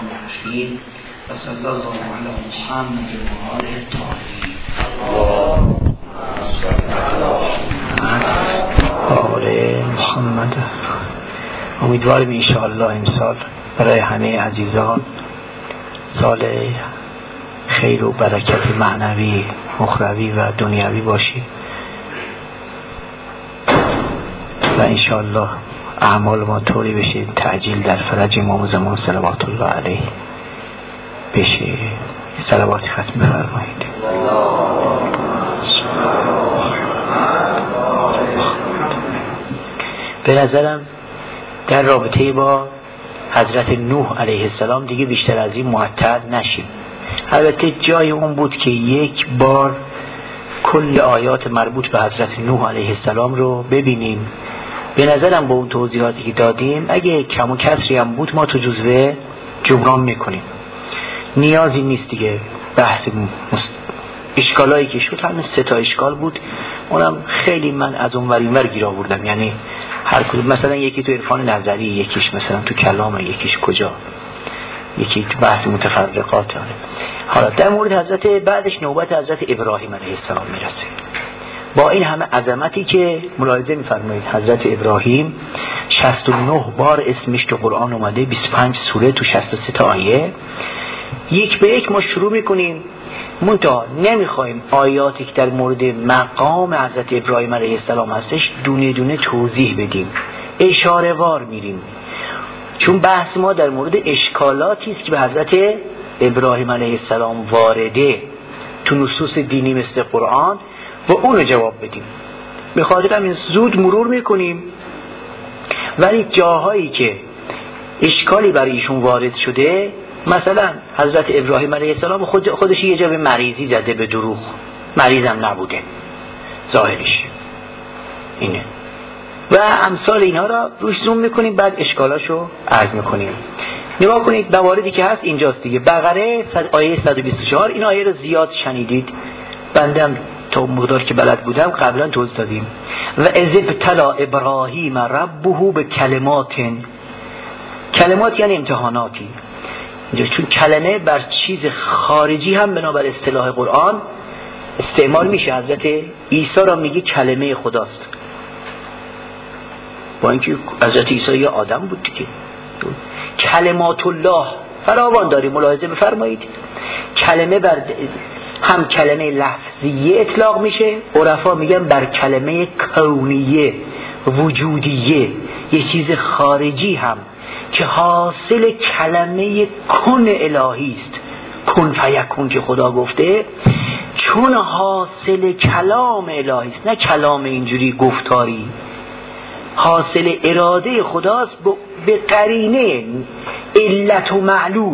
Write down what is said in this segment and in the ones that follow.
الرحیم و صلی الله علی محمد و آله الطاهرین. آل محمد. امیدواریم انشاءالله امسال برای همه عزیزان سال خیر و برکت معنوی، اخروی و دنیوی باشی و انشاءالله اعمال ما طوری بشه تعجیل در فرج امام زمان صلوات الله علیه بشه. صلوات ختم بفرمایید. به نظرم در رابطه با حضرت نوح علیه السلام دیگه بیشتر از این معطل نشیم. البته جای اون بود که یک بار کل آیات مربوط به حضرت نوح علیه السلام رو ببینیم. به نظرم با اون توضیحاتی که دادیم اگه کم و کسری هم بود ما تو جزوه جبران میکنیم، نیازی نیست دیگه. بحث اشکالایی که شد همین 3 اشکال بود، اونم خیلی من از اون ور این ور گیر آوردم. یعنی هر کدوم مثلا یکی تو عرفان نظری، یکیش مثلا تو کلام، یکیش کجا، یکی تو بحث متفرقات. حالا در مورد حضرت بعدش نوبت حضرت ابراهیم علیه السلام میرسه. با این همه عظمتی که ملاحظه میفرمایید حضرت ابراهیم 69 بار اسمش تو قرآن اومده، 25 سوره تو 63 آیه. یک به یک ما شروع میکنیم، منتها نمیخوایم آیاتی که در مورد مقام حضرت ابراهیم علیه السلام هستش دونه دونه توضیح بدیم، اشاره وار میریم، چون بحث ما در مورد اشکالاتی است که به حضرت ابراهیم علیه السلام وارده تو نصوص دینی مثل قرآن و اونو جواب بدیم. به خاطر همین زود مرور میکنیم، ولی جاهایی که اشکالی برای ایشون وارد شده، مثلا حضرت ابراهیم علیه السلام خودش یه جا به مریضی زده، به دروغ، مریضم نبوده ظاهرش اینه و امثال اینها را روش زوم میکنیم، بعد اشکالاشو عرض میکنیم. نگاه کنید مواردی که هست اینجاست دیگه. بقره آیه 124، این آیه رو زیاد شنیدید، بندم تا مقدار که بلد بودم قبلا توضیح دادیم. و اذ ابتلی ابراهیم ربه به کلمات یعنی امتحاناتی. چون کلمه بر چیز خارجی هم بنابر اصطلاح قرآن استعمال میشه. حضرت عیسی را میگه کلمه خداست، با اینکه حضرت عیسی یه آدم بود دیگه. کلمات الله فراوان داریم، ملاحظه بفرمایید. کلمه بر هم کلمه لفظیه اطلاق میشه، عرفا میگن بر کلمه کونیه وجودیه، یه چیز خارجی هم که حاصل کلمه کن الهی است. کن فیکون که خدا گفته، چون حاصل کلام الهی است، نه کلام اینجوری گفتاری، حاصل اراده خداست به قرینه علت و معلول.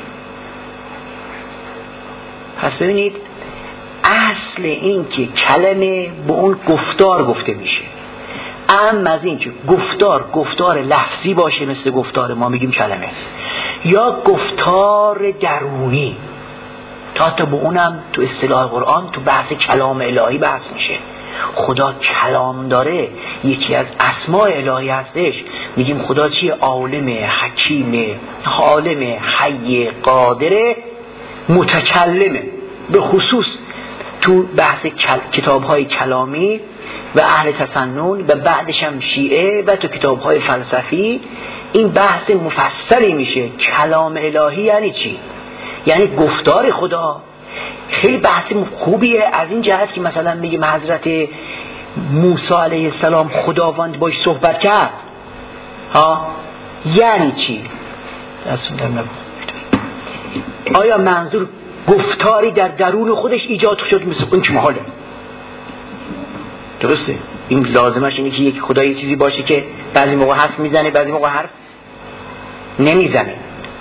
پس ببینید اصل این که کلمه به اون گفتار گفته میشه، اما از این که گفتار لفظی باشه مثل گفتار ما میگیم کلمه، یا گفتار درونی، تا به اونم تو اصطلاح قرآن تو بحث کلام الهی بحث میشه. خدا کلام داره، یکی از اسماء الهی هستش، میگیم خدا چیه؟ عالم، حکیم، حالم، حی، قادر، متکلمه. به خصوص تو بحث کتاب‌های کلامی و اهل تسنن و بعدش هم شیعه و تو کتاب‌های فلسفی این بحث مفصلی میشه. کلام الهی یعنی چی؟ یعنی گفتار خدا. خیلی بحث خوبیه از این جهت که مثلا میگیم حضرت موسی علیه السلام خداوند باش صحبت کرد، یعنی چی؟ آیا منظور گفتاری در درون خودش ایجاد شد مثل اون که محاله؟ درسته؟ این لازمش اینه که یک خدایی چیزی باشه که بعضی موقع حرف میزنه، بعضی موقع حرف نمیزنه.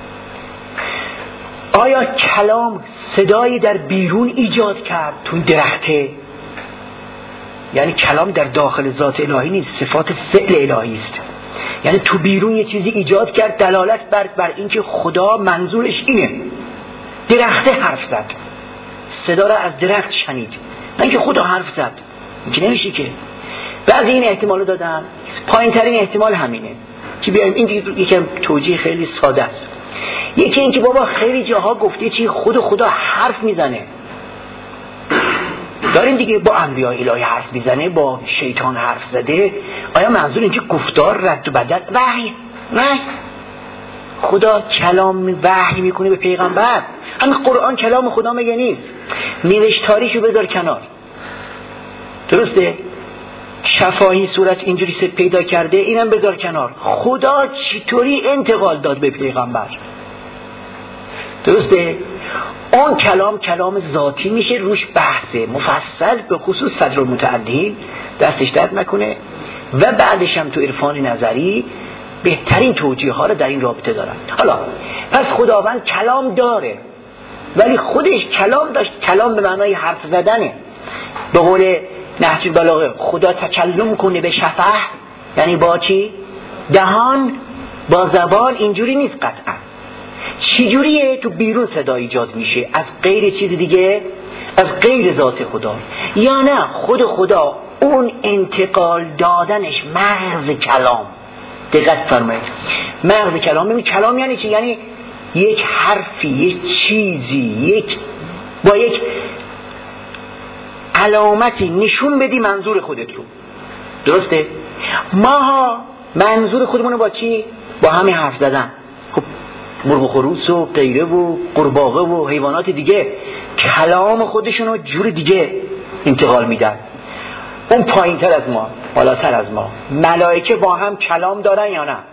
آیا کلام صدایی در بیرون ایجاد کرد تو درخته؟ یعنی کلام در داخل ذات الهی نیست، صفات فعل الهی است. یعنی تو بیرون یه چیزی ایجاد کرد دلالت بر اینکه خدا منظورش اینه. درخته حرف زد، صدا را از درخت شنید، نه اینکه خدا حرف زد. این که نمیشه که. بعضی این احتمالو دادن، پایین ترین احتمال همینه که بیایم این یکم توجیه خیلی ساده است. یکی این که بابا خیلی جاها گفته چی خود خدا حرف میزنه، داریم دیگه با انبیاء الهی حرف میزنه، با شیطان حرف زده. آیا منظور اینجا گفتار رد و بدل وحی؟ نه، خدا کلام وحی میکنه به پیغمبر. همین قرآن کلام خدا مگه نیست؟ نوشتاریشو بذار کنار، درسته؟ شفاهی صورت اینجوری پیدا کرده، اینم بذار کنار. خدا چطوری انتقال داد به پیغمبر؟ درسته؟ اون کلام ذاتی میشه، روش بحثه مفصل به خصوص صدر المتعدین دستش درد نکنه و بعدش هم تو عرفان نظری بهترین توجیه ها رو در این رابطه دارن. حالا پس خداوند کلام داره ولی خودش کلام داشت، کلام به معنای حرف زدنه. به قول نهج البلاغه خدا تکلم کنه به شفه، یعنی با چی؟ دهان، با زبان، اینجوری نیست قطعا. چجوریه؟ تو بیرون صدا ایجاد میشه از غیر چیز دیگه، از غیر ذات خدا، یا نه خود خدا اون انتقال دادنش مغز کلام. دقت فرمایید، مغز کلام. ببین کلام یعنی چی؟ یعنی یک حرفی، یک چیزی، با یک علامتی نشون بدی منظور خودت رو. درسته؟ ما منظور خودمون با چی؟ با همین حرف زدن. خب مرغ و خروس و غیره و قورباغه و حیوانات دیگه کلام خودشون رو جور دیگه انتقال میدن. اون پایین تر از ما، بالاتر از ما. ملائکه با هم کلام دارن یا نه؟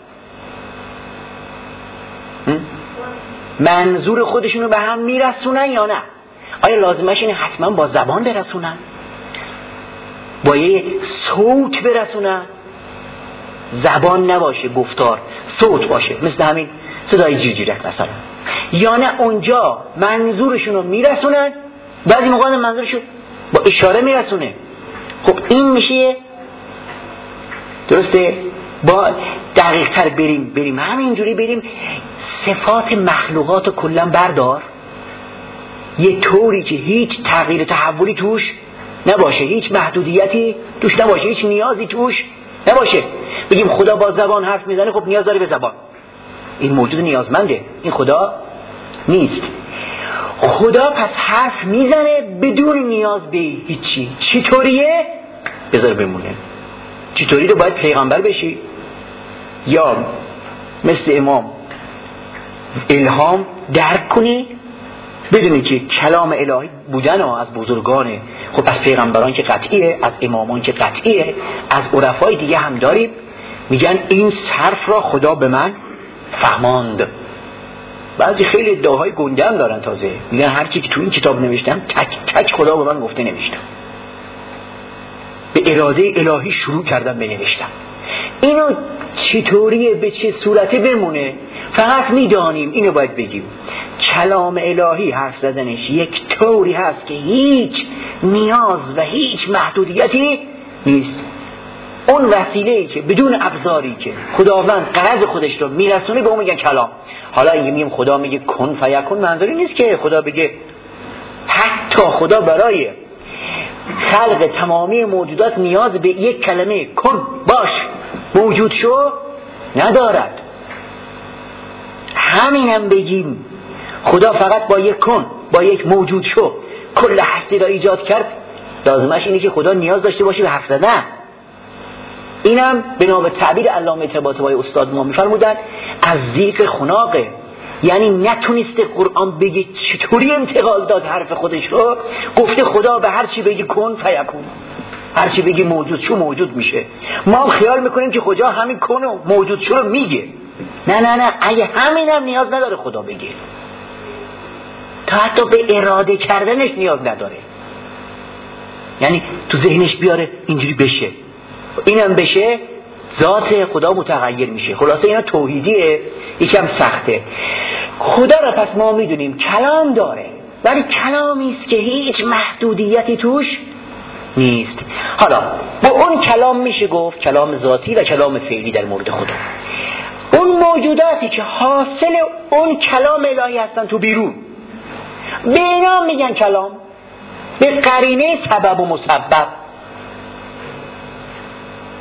منظور خودشون رو به هم میرسونن یا نه؟ آیا لازمش اینه حتما با زبان برسونن؟ با یه صوت برسونن؟ زبان نباشه، گفتار، صوت باشه، مثل همین صدای جیرجیرک مثلا. یا نه اونجا منظورشون رو میرسونن، بعضی موقع منظورشون با اشاره میرسونه. خب این میشه، درسته؟ با دقیق تر بریم همینجوری بریم صفات مخلوقات رو کلا بردار، یه طوری که هیچ تغییر تحولی توش نباشه، هیچ محدودیتی توش نباشه، هیچ نیازی توش نباشه. بگیم خدا با زبان حرف میزنه، خب نیاز داره به زبان، این موجود نیازمنده، این خدا نیست. خدا پس حرف میزنه بدون نیاز به هیچی. چطوریه؟ بذار بمونه. چطوری رو باید پیغمبر بشی یا مثل امام الهام درک کنی، بدونی که کلام الهی بودن از بزرگانه. خب از پیغمبران که قطعیه، از امامان که قطعیه، از عرفای دیگه هم داریم میگن این حرف را خدا به من فهماند. بعضی خیلی ادعاهای گنده هم دارن، تازه میگن هر چی که تو این کتاب نوشتم تک خدا به من گفته نوشتم، به اراده الهی شروع کردم بنوشتم. اینو چطوریه، به چه صورتی بمونه فقط میدانیم. اینو باید بگیم کلام الهی حرف زدنش یک طوری هست که هیچ نیاز و هیچ محدودیتی نیست. اون وسیله‌ای که بدون ابزاری که خداوند غرض خودش رو میرسونه به اون میگن کلام. حالا اینکه میگیم خدا میگه کن فیکون، منظوری نیست که خدا بگه، حتی خدا برای خلق تمامی موجودات نیاز به یک کلمه کن باش موجود شو ندارد. همینم بگیم خدا فقط با یک کن، با یک موجود شو کل هستی را ایجاد کرد، لازمش اینه که خدا نیاز داشته باشه به حرف زدن. اینم بنا به تعبیر علامه طباطبایی استاد ما میفرمودن از ذیق خناقه، یعنی نتونسته قرآن بگه چطوری انتقال داد حرف خودش رو. گفته خدا به هر چی بگی کن فیکون، هر چی بگی موجود شو موجود میشه. ما هم خیال میکنیم که خدا همین کن و موجود شو رو میگه. نه اگه همینم نیاز نداره خدا بگه، تا حتی به اراده کردنش نیاز نداره، یعنی تو ذهنش بیاره اینجوری بشه، اینم بشه، ذات خدا متغیر میشه. خلاصه اینا توحیدیه، یکم سخته. خدا را پس ما میدونیم کلام داره، ولی کلامی است که هیچ محدودیتی توش نیست. حالا با اون کلام میشه گفت کلام ذاتی و کلام فعلی در مورد خدا. اون موجوداتی که حاصل اون کلام الهی هستن تو بیرون، به اینا میگن کلام، به قرینه سبب و مسبب.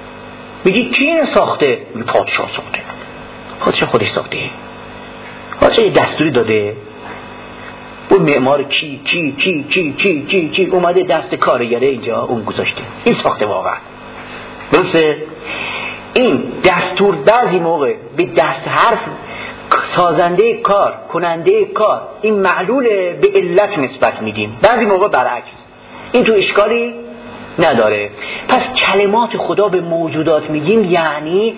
میگی کی اینو ساخته؟ پادشاه ساخته. پادشاه خودش ساخته. اصلا دستوری داده اون معمار کی اومده دست کارگره اینجا اون گذاشته، این ساخته واقعا. درسته؟ این دستور بعضی موقع به دست حرف سازنده کار، کننده کار، این معلول به علت نسبت میدیم، بعضی موقع برعکس. این تو اشکالی نداره. پس کلمات خدا به موجودات میگیم یعنی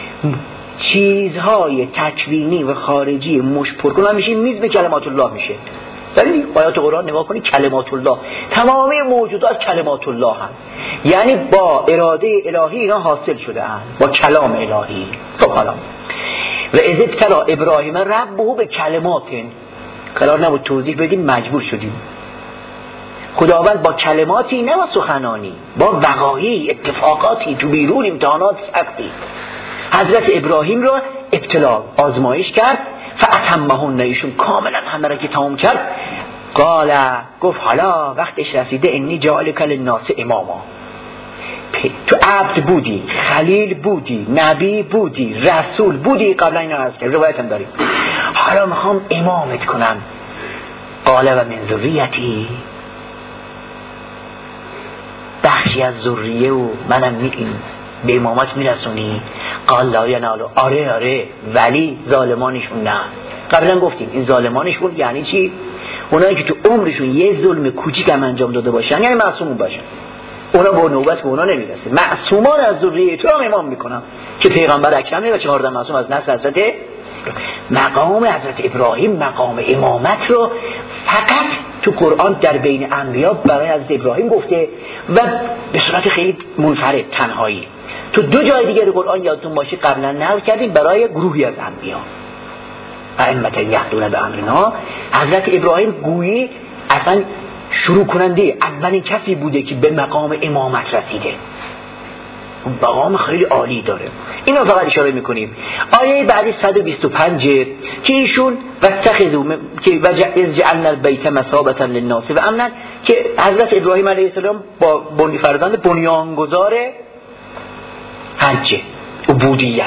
چیزهای تکوینی و خارجی مشپر کنن میشه، میز به کلمات الله میشه. در این آیات قرآن نگاه کنید، کلمات الله، تمام موجودات کلمات الله هم، یعنی با اراده الهی اینا حاصل شده هم، با کلام الهی. خب حالا و اذ ابتلی ابراهیم ربه به کلمات، قرار نبود توضیح بدیم مجبور شدیم. خداوند با کلماتی نه با سخنانی، با وقایع اتفاقاتی تو بیرون امتحانات سختی حضرت ابراهیم رو ابتلا آزمایش کرد. فاتمهن، ایشون کاملا همه را که تمام کرد. قال، گفت حالا وقتش رسیده، انی جاعلک للناس اماما. تو عبد بودی، خلیل بودی، نبی بودی، رسول بودی، قبلا اینا هست که روایت هم داریم، حالا میخوام امامت کنم. قال و من ذریتی، بخشی از ذریه و منم به امامت میرسونی. قال لا ینالو، آره ولی ظالمانشون نه. قبلا گفتیم این ظالمانشون یعنی چی؟ اونایی که تو عمرشون یه ظلم کوچیک هم انجام داده باشن، یعنی معصوم باشن، اونا با نوبت به اونا نمیرسه. معصومان از ذریه تو هم امام میکنم که پیغمبر اکرمه و 14 معصوم از نسل حضرت. مقام حضرت ابراهیم مقام امامت رو فقط تو قرآن در بین انبیا برای حضرت ابراهیم گفته و به صورت خیلی منفرد، تنهایی. تو 2 جای دیگه قرآن یادتون باشه قبلا نقل کردیم برای گروهی از انبیا، ائمه یهدون بامرنا. حضرت ابراهیم گویی اصلا شروع کننده، اولین کسی بوده که به مقام امامت رسیده. مقام خیلی عالی داره. اینو فقط اشاره میکنیم. آیه بعدی 125 که ایشون واتخذوا که وجعلنا البیت مثابة للناس و امنا، که حضرت ابراهیم علیه السلام با فرزند بنیانگذار حج، عبودیت،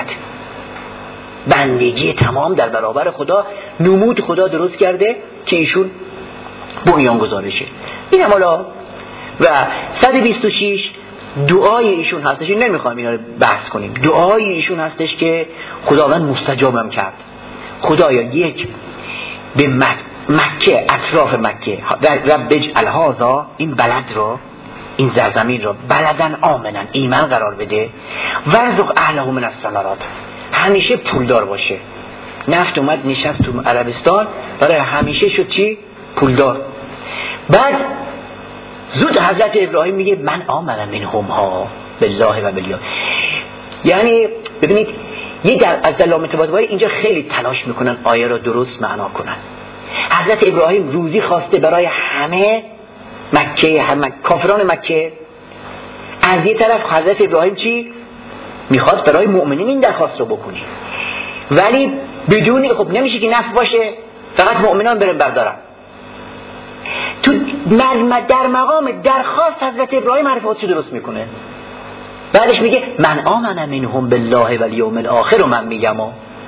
بندگی تمام در برابر خدا، نمود خدا درست کرده که ایشون بنیانگذارشه. این هم حالا و 126 دعای ایشون هستش. نمیخوام اینا رو بحث کنیم. دعای ایشون هستش که خداوند مستجابم کرد. خدایا یک به مکه، اطراف مکه، رب اجعل هذا، این بلد رو، این زمین رو بلدن آمنن، ایمن قرار بده. ورزق اهله من الثمرات، همیشه پولدار باشه. نفت اومد نشست تو عربستان، برای همیشه شد چی؟ پولدار. بعد زود حضرت ابراهیم میگه من آمنم منهم ها بالله و بالیوم. یعنی ببینید یه از دلائل متواضعه اینجا خیلی تلاش میکنن آیه را درست معنا کنن. حضرت ابراهیم روزی خواسته برای همه مکه، همه کافران مکه. از یه طرف حضرت ابراهیم چی میخواد؟ برای مؤمنین این درخواست رو بکنی، ولی بدون، خب نمیشه که نفع باشه فقط مؤمنان برن بردارن. تو در مقام درخواست حضرت ابراهیم حرفات رو درست میکنه. بعدش میگه من آمن منهم بالله و الیوم الاخر، و من میگم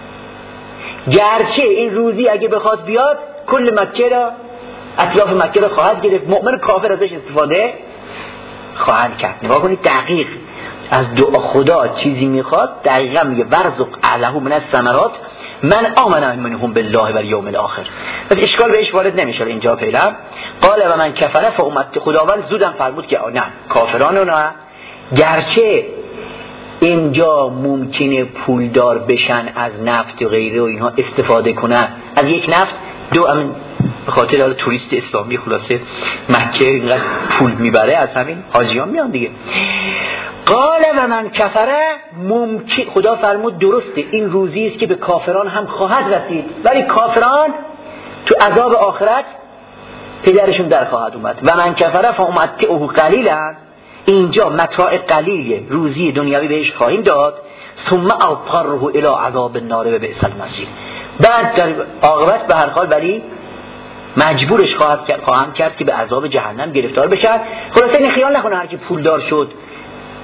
گرچه این روزی اگه بخواد بیاد کل مکه را، اطراف مکه را خواهد گرفت، مؤمن کافر ازش استفاده خواهد کرد. نگاه کنید دقیق از دعا خدا چیزی میخواد، دقیقا میگه ورزق اهله من الثمرات من آمن منهم بالله و الیوم الاخر. پس اشکال بهش وارد نمیشه اینجا. پیلا قال و من کفر فامت، خداوند زودم فرمود که نه، کافرانو نه، گرچه اینجا ممکنه پولدار بشن از نفت و غیره و اینها استفاده کنن از یک نفت دو، به خاطر حالا توریست اسلامی خلاصه مکه اینقدر پول میبره، از همین حاجیان میان دیگه. قال و من کفره، ممکن خدا فرمود درسته این روزی است که به کافران هم خواهد رسید، ولی کافران تو عذاب آخرت پدرشون در خواهد اومد. و من کفره فامتعه قلیلا، اینجا متاع قلیل روزی دنیاوی بهش خواهیم داد. ثم اضطره الی عذاب النار و بئس المصیر، بعد در عاقبت به هر حال ولی مجبورش خواهم کرد که به عذاب جهنم گرفتار بشن. خلاصه این خیال نکنه هر کی پولدار شد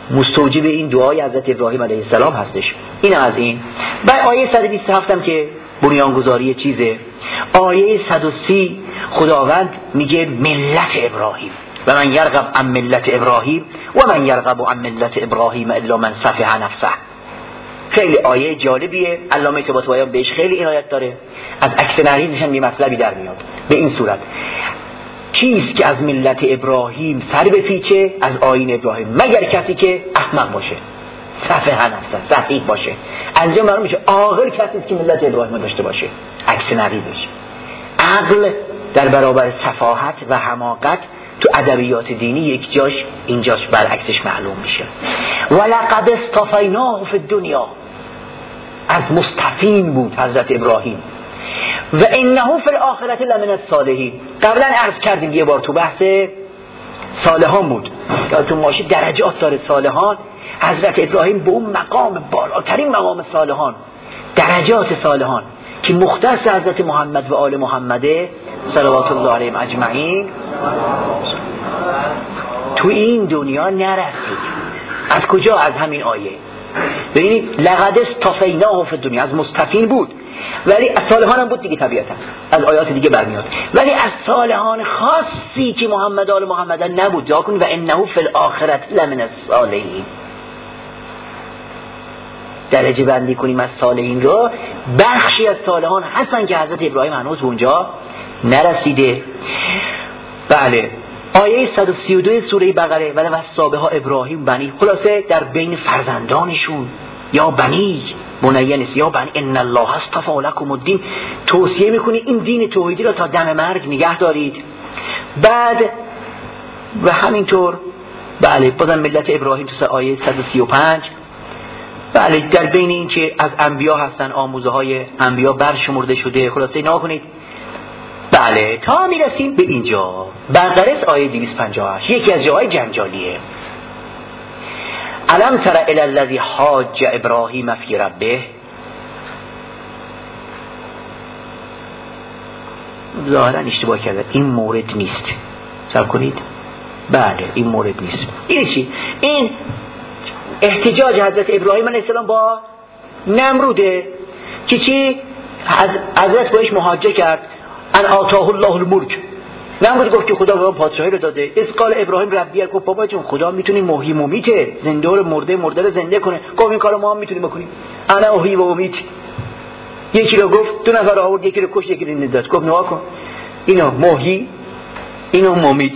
مستوجب این دعای حضرت ابراهیم علیه السلام هستش. این از این. بعد آیه 127 هم که بنیانگذاری چیزه. آیه 130 خداوند میگه ملت ابراهیم و من یرغب عن ملت ابراهیم و من یرغب عن ملت ابراهیم الا من سفه نفسه. خیلی آیه جالبیه، علامه طباطبایی بهش خیلی عنایت داره. از اکثریتش هم یه مطلبی در میاد به این صورت: کیست که از ملت ابراهیم سر بپیچه از آیین ابراهیم مگر کسی که احمق باشه، سفه نفسه، سفیه باشه. انجا معلوم میشه عاقل کسی که ملت ابراهیم داشته باشه، عکس نقیضش. عقل در برابر سفاهت و حماقت تو ادبیات دینی یک جاش اینجاش برعکسش معلوم میشه. ولقد اصطفیناه فی الدنیا، از مستفین بود حضرت ابراهیم. و انه فی الاخرة لمن الصالحین. قبلا عرض کردیم یه بار تو بحث صالحان بود، تو ماشی درجات داره صالحان. حضرت ابراهیم به اون مقام بالاترین مقام صالحان، درجات صالحان که مختص حضرت محمد و آل محمده صلوات الله علیهم اجمعین تو این دنیا نرسید. از کجا؟ از همین آیه. ببینید لقد اصطفیناه فی الدنیا، از مستفین بود، ولی از صالحان هم بود دیگه، طبیعتا از آیات دیگه برمیاد. ولی از صالحان خاصی که محمد آل محمد نبود. یا کن و انه فی الاخرة لمن الصالحین. درجه بندی کنیم از صالحین رو، بخشی از صالحان هستن که حضرت ابراهیم هنوز اونجا نرسیده. بله. آیه 132 سوره بقره: و وصابه ها ابراهیم بنی، خلاصه در بین فرزندانشون یا بنی بنیه نیست، یا بنی ان الله اصطفى لكم الدین، توصیه میکنی این دین توحیدی را تا دم مرگ نگه دارید. بعد و همینطور بله بازم ملت ابراهیم تو آیه 135 بله در بین این که از انبیا هستن، آموزه های انبیا برشمرده شده. خلاصه اینا کنید بله تا میرسیم به اینجا. بقره آیه 258 یکی از جاهای جنجالیه. الم تر الی الذی حاج ابراهیم فی ربه، ظاهرا اشتباه کرده، این مورد نیست. صبر کنید. بله این مورد نیست. این چی؟ این احتجاج حضرت ابراهیم علیه السلام با نمروده که چی؟ حضرت باش محاجه کرد ان آتاه الله الملک. نمرود گفت که خدا به من پادشاهی رو داده. از قال ابراهیم ربی، گفت بابا جون خدا میتونه محیی و میمیته، زنده رو مرده رو زنده کنه. گفت این کارو ما هم میتونیم بکنیم. انا احیی و امیت. یکی رو گفت، دو نفر آورد، یکی رو کشت یکی رو نداد. گفت نگاه کن اینو محیی اینو ممیت.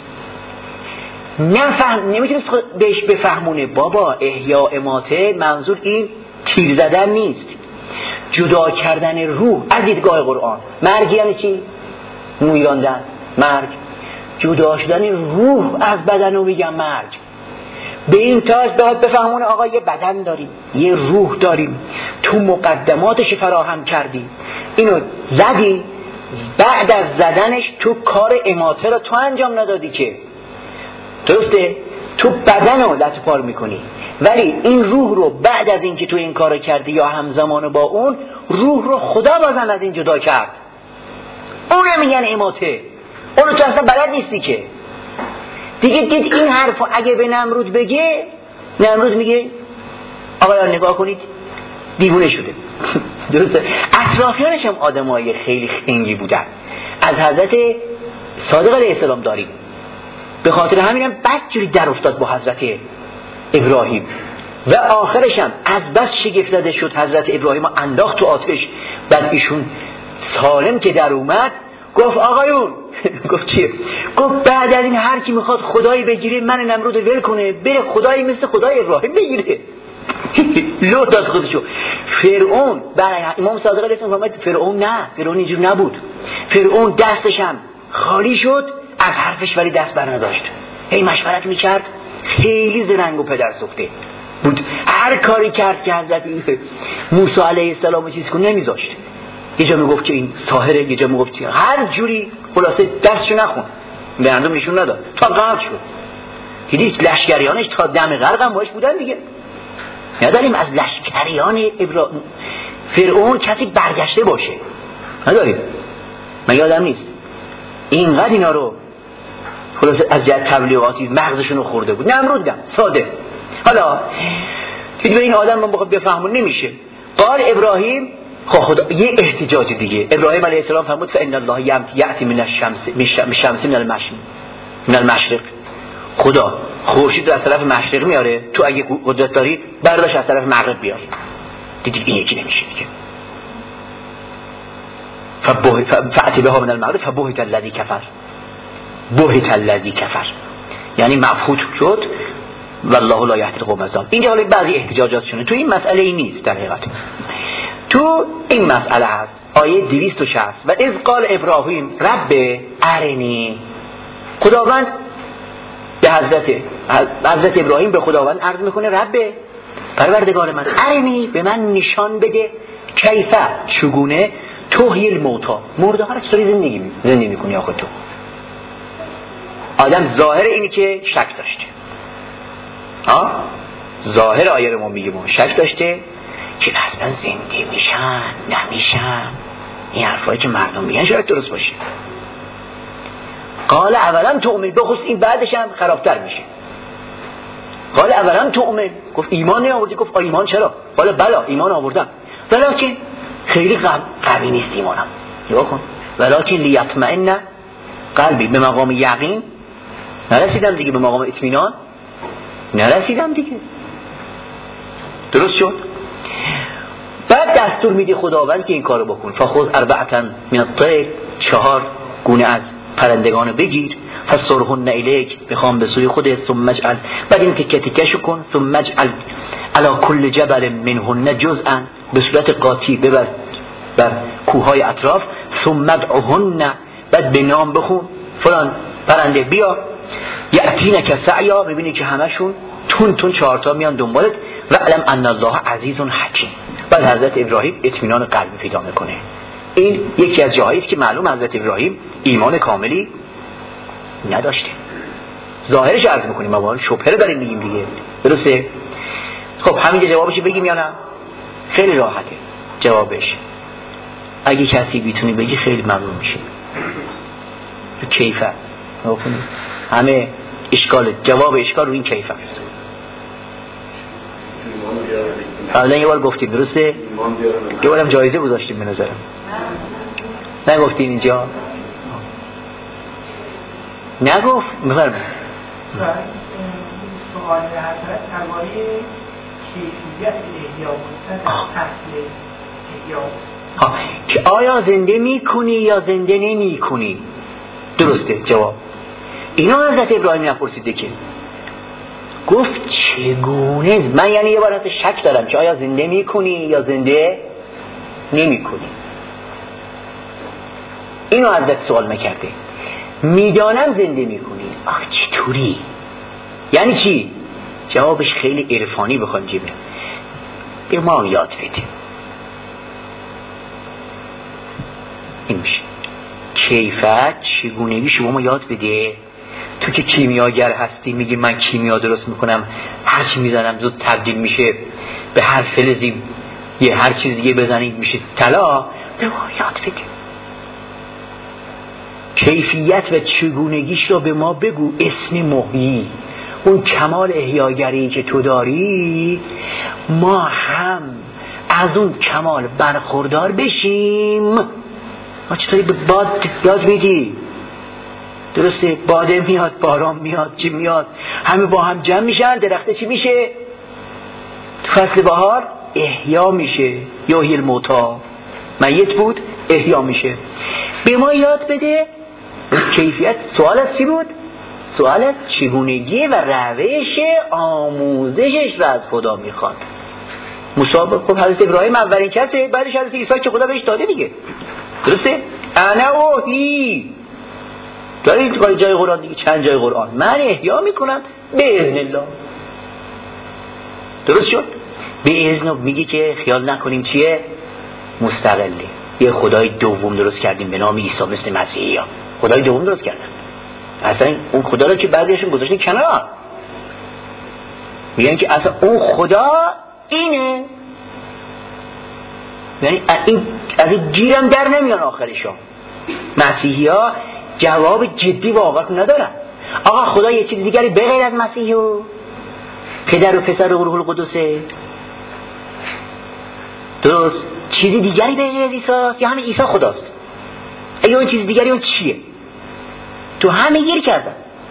نمیتونست بهش بفهمونه بابا احیا اماته منظور این تیر زدن نیست، جدا کردن روح از دیدگاه قرآن. مرگ یعنی چی؟ مویراندن، مرگ جدا شدن روح از بدن رو میگم مرگ. به این تاج داد بفهمونه آقا یه بدن داریم، یه روح داریم، تو مقدماتش فراهم کردی، اینو زدی، بعد از زدنش تو کار اماته رو تو انجام ندادی که، درسته؟ تو بدن رو لطپار میکنی، ولی این روح رو بعد از اینکه تو این کار کردی یا همزمان با اون روح رو خدا بازم از این جدا کرد. اون میگن اماته. اونو تو اصلا بلد نیستی که دیگه. دید این حرفو اگه به نمرود بگه، نمرود میگه آقا نگاه کنید دیوونه شده. درسته؟ اطرافیانش هم آدمای خیلی خنگی بودن. از حضرت صادق علیه السلام داریم، به خاطر همینم بدجوری در افتاد با حضرت ابراهیم و آخرش هم از بس شگفت زده شد حضرت ابراهیم انداخت تو آتش. بعد ایشون سالم که در اومد گفت آقایون گفت چیه؟ گفت بعد از این هر کی میخواد خدایی بگیره من نمرود ول کنه بره خدایی مثل خدای ابراهیم بگیره. لو داد خودشو. فرعون برای امام صادق علیه السلام فرعون نه، فرعون اینجور نبود. فرعون دستش هم خالی شد از حرفش ولی دست بر نداشت، هی مشورت میکرد، خیلی زرنگ و پدر سوخته بود. هر کاری کرد که حضرت موسی علیه السلام چیز کنه نمیذاشت. یه جا میگفت که این ساحره، یه جا میگفت که هر جوری خلاصه درسشو نخون، به مردم نشون نداد تا غرق شد. دیدید لشکریانش تا دم غرق هم باش بودن دیگه. نداریم از لشکریان فرعون کسی برگشته باشه، نداریم. من یادم نیست اینقدر اینا رو خلاصه از جهت تبلیغاتی مغزشون رو خورده بود. نمرود بودم ساده. حالا دیدی به این آدم من بخواد بفهمون نمیشه. قال ابراهیم خب خدا یه احتجاج دیگه، ابراهیم علیه السلام فرمود فان الله یأتی من الشمس من المشرق، خدا خورشید رو از طرف مشرق میاره، تو اگه قدرت داری برداشت از طرف مغرب بیار. دیدید این یکی نمیشه دیگه. فأتی بها من المغرب فبهت الذی کفر، بهت الذی کفر یعنی مبهوت شد والله لا یهدی القوم الظالمین. اینجا حالا بعضی احتجاجاتشونه، تو این مسئله ای نیست در حقیقت. تو این مسئله هست آیه 260 و اذ قال ابراهیم رب ارنی، خداوند به حضرت ابراهیم به خداوند عرض میکنه رب پروردگار من ارنی به من نشان بده کیفه چگونه تحیی الموتی، مرده ها رو چطوری زنده میکنی آخه تو. آدم ظاهر اینی که شک داشته، ظاهر آیه رو ما میگیم شک داشته که اصلا زنده میشن نمیشن، این حرفایی که مردم میگن شاید درست باشه. قال اولم تؤمن، بخصوص این بعدش هم خرابتر میشه. قال اولم تؤمن، گفت ایمان نیاوردی؟ گفت ایمان چرا؟ قال بلا ایمان آوردم ولکن خیلی قوی نیست ایمانم، نگاه کن، ولکن لیطمئن قلبی، به مقام یقین نرسیدم دیگه، به مقام اطمینان نرسیدم دیگه. درست شد؟ بعد دستور میده خداوند که این کارو بکن، فخذ اربعة من الطیر، 4 گونه از پرندگانو بگیر، فصرهن الیک، بخوام به سوی خودت، ثم اجعل، بعد این تکه تکه‌شو کن، ثم اجعل علی کل جبل منهن جزءا، به صورت قاطی ببر بر کوههای اطراف، ثم ادعهن، بعد به نام بخون فلان پرنده بیا، یأتینک سعیا، ببینی که همشون تون 4 تا میان دنبالت، و علم ان الله عزیز حکیم. بعد حضرت ابراهیم اطمینان قلبی پیدا میکنه. این یکی از جاهایی است که معلوم حضرت ابراهیم ایمان کاملی نداشته. ظاهرش عرض میکنیم، ما شبهه رو داریم میگیم دیگه، درسته؟ خب همینجا جوابش بگیم یا نه؟ خیلی راحته جوابش، اگه کسی بیتونی بگی خیلی ممنون میشه. کیفه همه اشکال، جواب اشکال رو این کیفه است. حالا یه بار گفتیم درسته؟ یه بارم جایزه گذاشتیم به نظرم، نگفتیم اینجا؟ نگفت؟ بفرمایید. سوال حضرت درباره کیفیت احیا بودن اصل احیا، که آیا زنده میکنی یا زنده نمی کنی؟ درسته جواب. اینا حضرت ابراهیم نپرسیده که، گفت چگونه؟ من یعنی یه بار از شک دارم که آیا زنده میکنی یا زنده نمی کنی. اینو حضرت سوال نکرده، میدانم زنده میکنی. آخه چطوری؟ یعنی چی؟ جوابش خیلی عرفانی بخوایم جیبه، به ما یاد بده. این میشه کیفیت چگونگی شما ما یاد بده. تو که کیمیاگر هستی میگی من کیمیا درست میکنم، هرچی میزنم زود تبدیل میشه به هر فلزی، یه هر چیز دیگه بزنید میشه طلا. به ما یاد بده کیفیت و چگونگیش رو به ما بگو. اسم محیی، اون کمال احیاگری که تو داری، ما هم از اون کمال برخوردار بشیم. ما چطوری به باد یاد میدی؟ درسته، باده میاد، باران میاد، چی میاد، همه با هم جمع میشن، درخته چی میشه؟ تو فصل بهار احیا میشه، یحیی الموتی، میت بود احیا میشه. به ما یاد بده کیفیت. سوال از چی بود؟ سوال از چگونگی و روش آموزشش را از خدا میخواد. مصابه خب حضرت ابراهیم اولین کسه، بعدش حضرت عیسی که خدا بهش داده دیگه، درسته؟ انا اوحی، دارید جای قرآن دیگه، چند جای قرآن من احیا میکنم به اذن الله. درست شد؟ به اذن میگه که خیال نکنیم چیه؟ مستقله. یه خدای دوم درست کردیم به نام عیسی، مثل مسیحی ها خدای دوم درست کردن. اصلا اون خدا رو که بعضیشون گذاشتن کنار، میگن که اصلا اون خدا اینه، یعنی از این گیرم در نمیان آخرشون. مسیحی ها جواب جدی واقعا ندارن. آقا خدا یه چیز دیگری به غیر از مسیح و پدر و پسر و روح القدسه. درست؟ چیزی دیگری به غیر از عیسی یا همین عیسی خداست؟ اگه اون چیز دیگری اون چیه؟ تو همه گیر کردن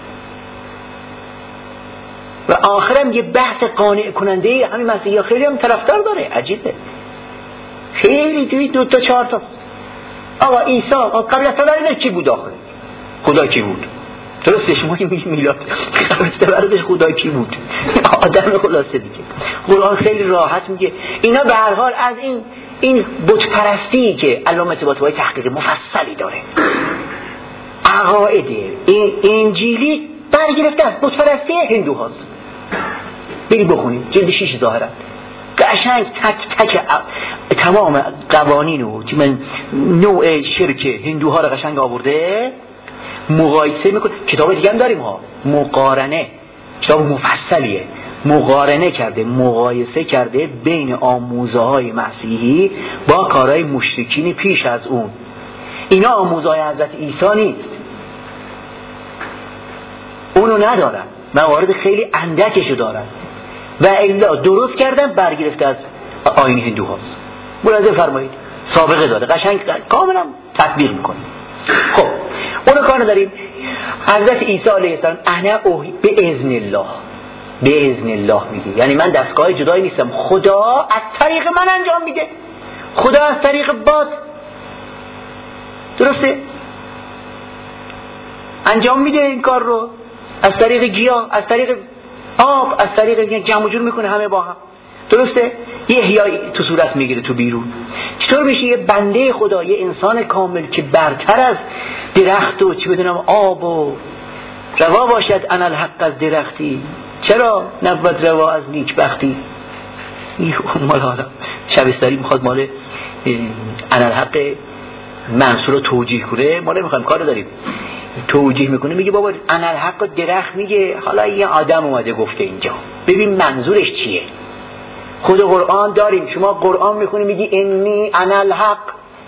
و آخرم یه بحث قانع کننده همین مسیحی خیلی هم طرفدار داره. عجیبه، خیلی توی 2 تا 4 تا آقا عیسی قبل از تولدش کی بود؟ آخر خدا کی بود؟ درسته شما میگید میلاد قبل از تولدش خدا کی بود؟ آدم خلاصه دیگه. قرآن خیلی راحت میگه اینا به هر حال از این بت پرستی که علامه طباطبایی تحقیق مفصلی داره، عقاید انجیلی برگرفته از بت پرستی هندوهاست. برید بخونید جلد 6 ظاهرا قشنگ تک تمام قوانین و نوع شرک هندوها رو قشنگ آورده، مقایسه میکنه. کتاب دیگه هم داریم ها، مقارنه، کتاب مفصلیه، مقارنه کرده، مقایسه کرده بین آموزه های مسیحی با کارهای مشرکین پیش از اون. اینا آموزه های حضرت عیسی نیست، اونو ندارن، موارد خیلی اندکشو دارن و الا درست کردن برگرفته از آیین هندوهاست. ملاحظه فرمایید، سابقه داره، قشنگ کاملا تطبیق میکنه. خب اونو کار نداریم. حضرت عیسی علیه السلام انا به اذن الله، به اذن الله میگه، یعنی من دستگاه جدایی نیستم، خدا از طریق من انجام میده، خدا از طریق باد، درسته، انجام میده این کار رو، از طریق گیاه، از طریق آب، از طریق جمع و جور میکنه همه با هم، درسته. یه احیایی تو صورت میگیره تو بیرون. چطور بشه یه بنده خدا، یه انسان کامل که برتر از درخت و چی بدونم آب و روا باشد انا الحق از درختی، چرا نبود روا از نیکبختی؟ مال حالا شبستری میخواد مال انا الحق منصور رو توجیه کنه، ما نمیخوایم، کار داریم توجیه میکنه، میگه بابا انا الحق درخت میگه، حالا یه آدم اومده گفته اینجا، ببین منظورش چیه. خود قرآن داریم، شما قرآن میخونی میگی انی انا الحق،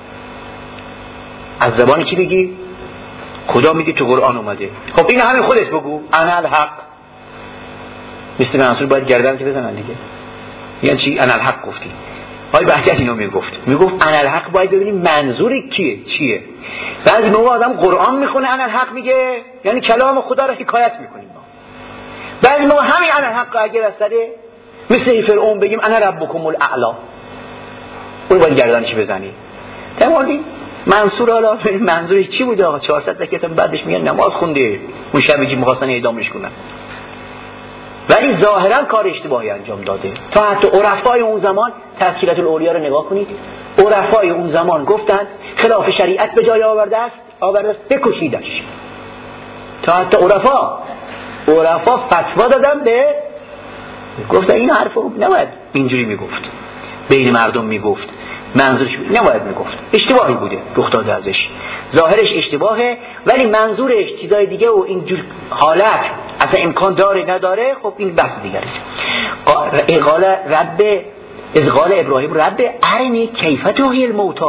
از زبانی کی میگی؟ خدا میگه تو قرآن اومده. خب این همین خودت بگو انا الحق، مثل منصور باید گردنت بزنن دیگه، یعنی چی انا الحق گفتی؟ آی بحث اینو میگفت انا الحق، باید ببینیم منظور کیه چیه. بعضی موقع آدم قرآن میخونه انا الحق میگه، یعنی کلام خدا رو حکایت میکنیم. بعضی موقع همین انا الحق اگه وسطه مثل فرعون بگیم انا ربکم الاعلی، اون باید گردنش بزنی. تمام منصور حالا منظورش چی بود؟ آقا 400 رکعت بعدش میگن نماز خونده، اون شبی که می‌خواستن اعدامش کنن، ولی ظاهرا کار اشتباهی انجام داده. تا حتی عرفای اون زمان، تذکرة الاولیا رو نگاه کنید، عرفای اون زمان گفتن خلاف شریعت به جای آورده است بکشیدش. تا حتی عرفا فتوا دادن به، گفتن این حرفو نباید اینجوری میگفت، بین مردم میگفت، منظورش نباید میگفت، اشتباهی بوده رخ داده ازش، ظاهرش اشتباهه ولی منظورش چیزای دیگه و اینجور حالت اصلا امکان داره نداره، خب این بحث دیگه است. اذ قال ابراهیم رب ارنی کیف تحیی الموتی،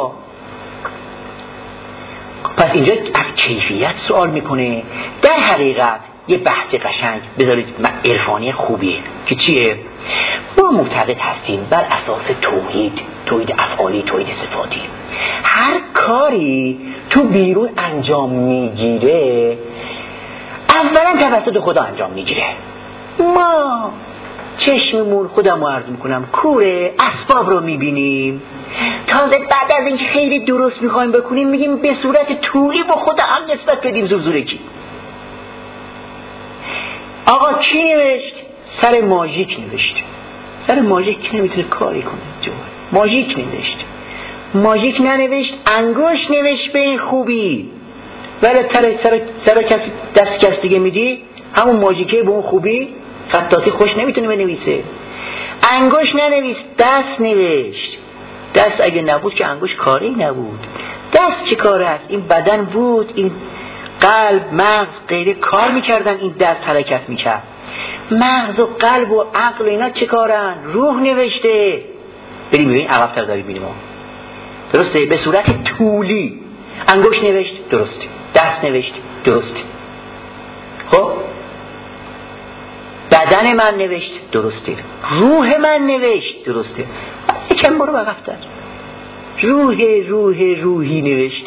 پس اینجا از کیفیت سوال میکنه. در حقیقت یه بحث قشنگ بذارید عرفانی خوبیه که چیه؟ ما معتقد هستیم بر اساس توحید افعالی، توحید صفاتی، هر کاری تو بیرون انجام میگیره اولا توسط خدا انجام میگیره. ما چشممون، خودمو عرض میکنم، کوره اسباب رو میبینیم، تازه بعد از این خیلی درست میخوایم بکنیم میگیم به صورت طوری با خدا هم نسبت بدیم زورزورکی. آقا کی نوشت؟ سر ماژیک نوشت. سر ماژیک نمیتونه کاری کنه جو. ماژیک نوشت. ماژیک ننوشت، انگشت نوشت به این خوبی. ولی سر دست کس دیگه میدی همون ماژیکه به اون خوبی، خطاطی خوش نمیتونه بنویسه. انگشت ننوشت، دست نوشت. دست اگه نبود که انگشت کاری نبود. دست چه کار است؟ این بدن بود، این قلب، مغز غیره کار میکردن، این دست حرکت میکرد. مغز و قلب و عقل و اینا چه کارن؟ روح نوشته. بریم ببین عقب‌تر داریم ببینیم ما. درسته؟ به صورت طولی انگشت نوشت، درسته. دست نوشت، درسته. خب بدن من نوشت، درسته. روح من نوشت، درسته. یکم برو عقب‌تر. روحی نوشت.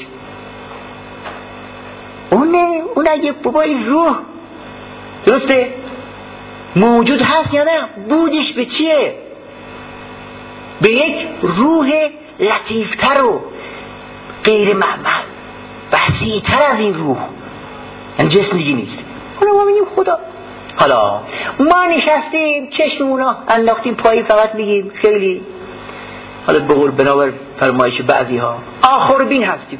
اون اگه بابای روح درسته موجود هست یا نه، بودش به چیه؟ به یک روح لطیفتر و غیر معمل وسیع‌تر از این روح، این جسم دیگه نیست. حالا ما میگیم خدا. حالا ما نشستیم چشمونا انداختیم پایی، فقط میگیم خیلی حالا به قول بنابر فرمایش بعضی ها آخر بین هستیم،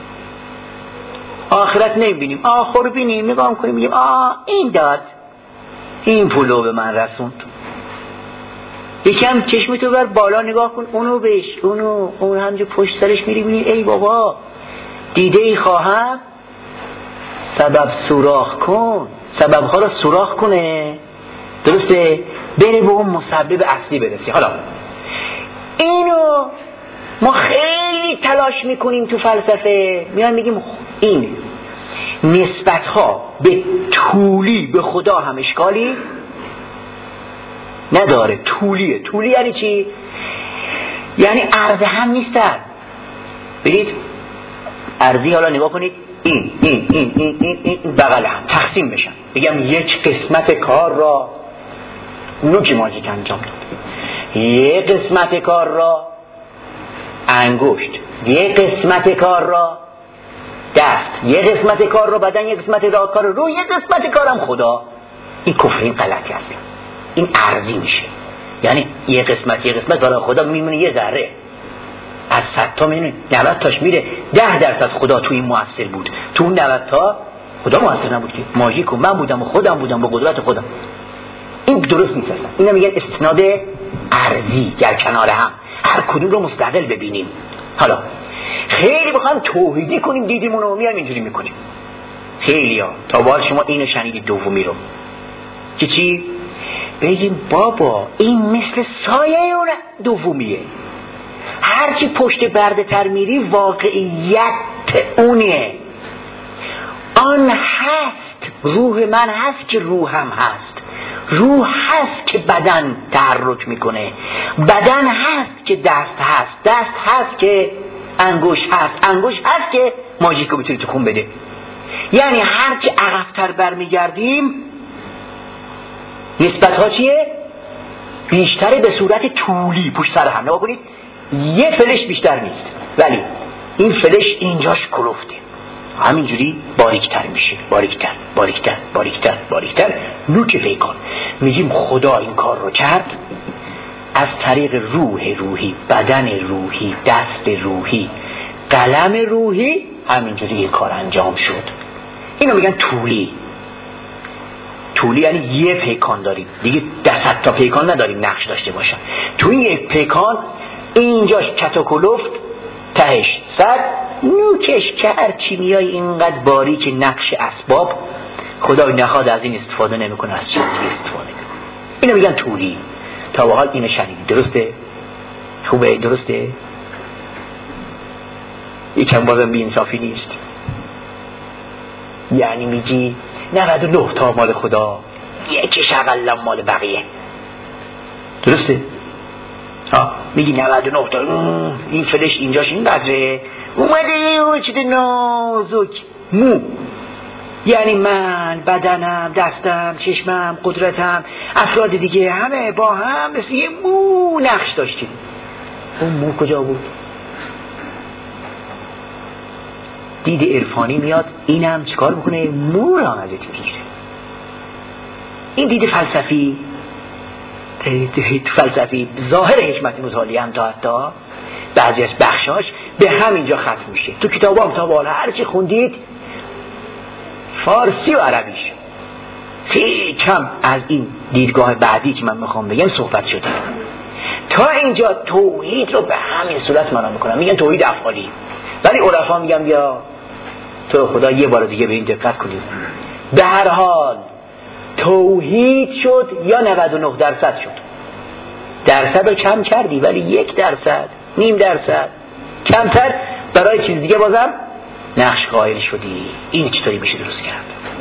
آخرت نمیبینیم، آخر بینیم، نگاه میکنیم میگیم این داد، این پولو به من رسوند. یکم چشمتو بر بالا نگاه کن، اونو بش، اون همجا پشت سرش میری میبینی ای بابا دیده ای خواهم سبب سوراخ کن، سببها رو سوراخ کنه، درسته، بره به اون مسبب اصلی برسی. حالا اینو ما خیلی تلاش میکنیم تو فلسفه، میان میگیم این نسبتها به طولی به خدا هم اشکالی نداره. طولی یعنی چی؟ یعنی عرض هم نیستن. برید عرضی حالا نگاه کنید، این بغل هم تقسیم بشن، بگم یک قسمت کار را نوک ماژیک انجام داد، یک قسمت کار را انگشت، یک قسمت کار را دست، یک قسمت کار را بدن، یک قسمت کار رو، یک قسمت کارم خدا. این کفر، این غلطی است، این عرضی میشه. یعنی یک قسمت برای خدا میمونه یه ذره، از 100 تا میمونه 90 تاش میره، 10% خدا تو این مؤثر بود، تو اون 90 تا خدا مؤثر نبود که ماژیک و من بودم و خودم بودم با قدرت خودم. این درست نیست اصلا. اینا میگن استناد عرضی در کنار هم، هر کدوم رو مستقل ببینیم. حالا خیلی بخوام توحیدی کنیم دیدیمون رو میام اینجوری میکنیم. خیلی ها تا باید شما اینو شنیدید دومی رو که چی؟ بگیم بابا این مثل سایه اون دومیه، هرچی پشت برده تر میری واقعیت اونه. آن هست، روح من هست که روحم هست، روح هست که بدن تحرک میکنه، بدن هست که دست هست، دست هست که انگشت هست، انگشت هست که ماژیکو بتونی تکون بده. یعنی هرچی عقب‌تر برمیگردیم نسبت ها چیه؟ بیشتره به صورت طولی پشت سر هم. نگاه کنید یه فلش بیشتر نیست، ولی این فلش اینجاش کلفته، همینجوری باریکتر میشه، باریکتر نوک پیکان. میگیم خدا این کار رو کرد از طریق روحی، بدن روحی، دست روحی، قلم روحی، همینجوری این کار انجام شد. اینو میگن طولی یعنی یه پیکان داریم دیگه، 100 تا پیکان نداریم نقش داشته باشن. تو این یک پیکان اینجاش کتاکلفت، تهش سر، نوکش که هرچی میای اینقدر باریک نقش اسباب، خدا نخواد از این استفاده نمیکنه، از چیز دیگه استفاده میکنه. اینو میگن طولی. تا به حال اینو شنیدی، درسته؟ خوبه، درسته؟ یکم بازم بی انصافی نیست. یعنی میگی 99 تا مال خدا، یکیش اقلا مال بقیه، درسته؟ میگی 99 تا این فلش اینجاش این قدره اومده و چیده نازک مو، یعنی من، بدنم، دستم، چشمم، قدرتم، افراد دیگه همه با هم مثل یه مو نقش داشتیم. اون مو کجا بود؟ دید عرفانی میاد اینم چیکار میکنه؟ مو را ازت میگیره. این دید فلسفی ظاهر حکمت متعالی هم تا حتی بعضی از بخشاش به همینجا ختم میشه. تو کتاب هم تا بالا هرچی خوندید فارسی و عربیش خیلی کم از این دیدگاه بعدی که من میخوام بگم صحبت شده. تا اینجا توحید رو به همین صورت معنا میکنم، میگن توحید افعالی، ولی عرفا میگن بیا تو خدا یه بار دیگه به این دقت کنید. به هر حال توحید شد یا 99% شد، درصد رو کم کردی ولی 1%، 0.5% کمتر برای چیز دیگه بازم نقش قائل شدی. این چطوری میشه درست کرد؟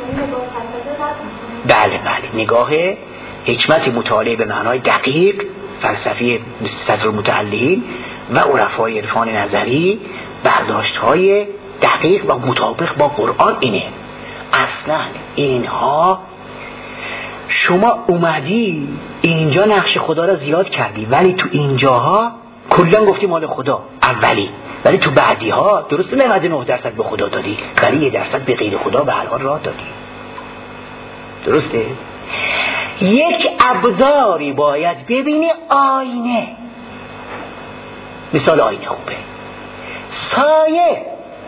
بله نگاه حکمت مطالعه به معنای دقیق فلسفی صدر المتعلین و عرفای عرفان نظری برداشت‌های دقیق و مطابق با قرآن اینه. اصلا اینها شما اومدی اینجا نقش خدا را زیاد کردی، ولی تو اینجاها کلا گفتی مال خدا اولی، ولی تو بعدی ها درسته 99% به خدا دادی، ولی 1% به غیر خدا به هر حال راه دادی. درسته؟ یک ابزاری باید ببینی، آینه. مثال آینه خوبه. سایه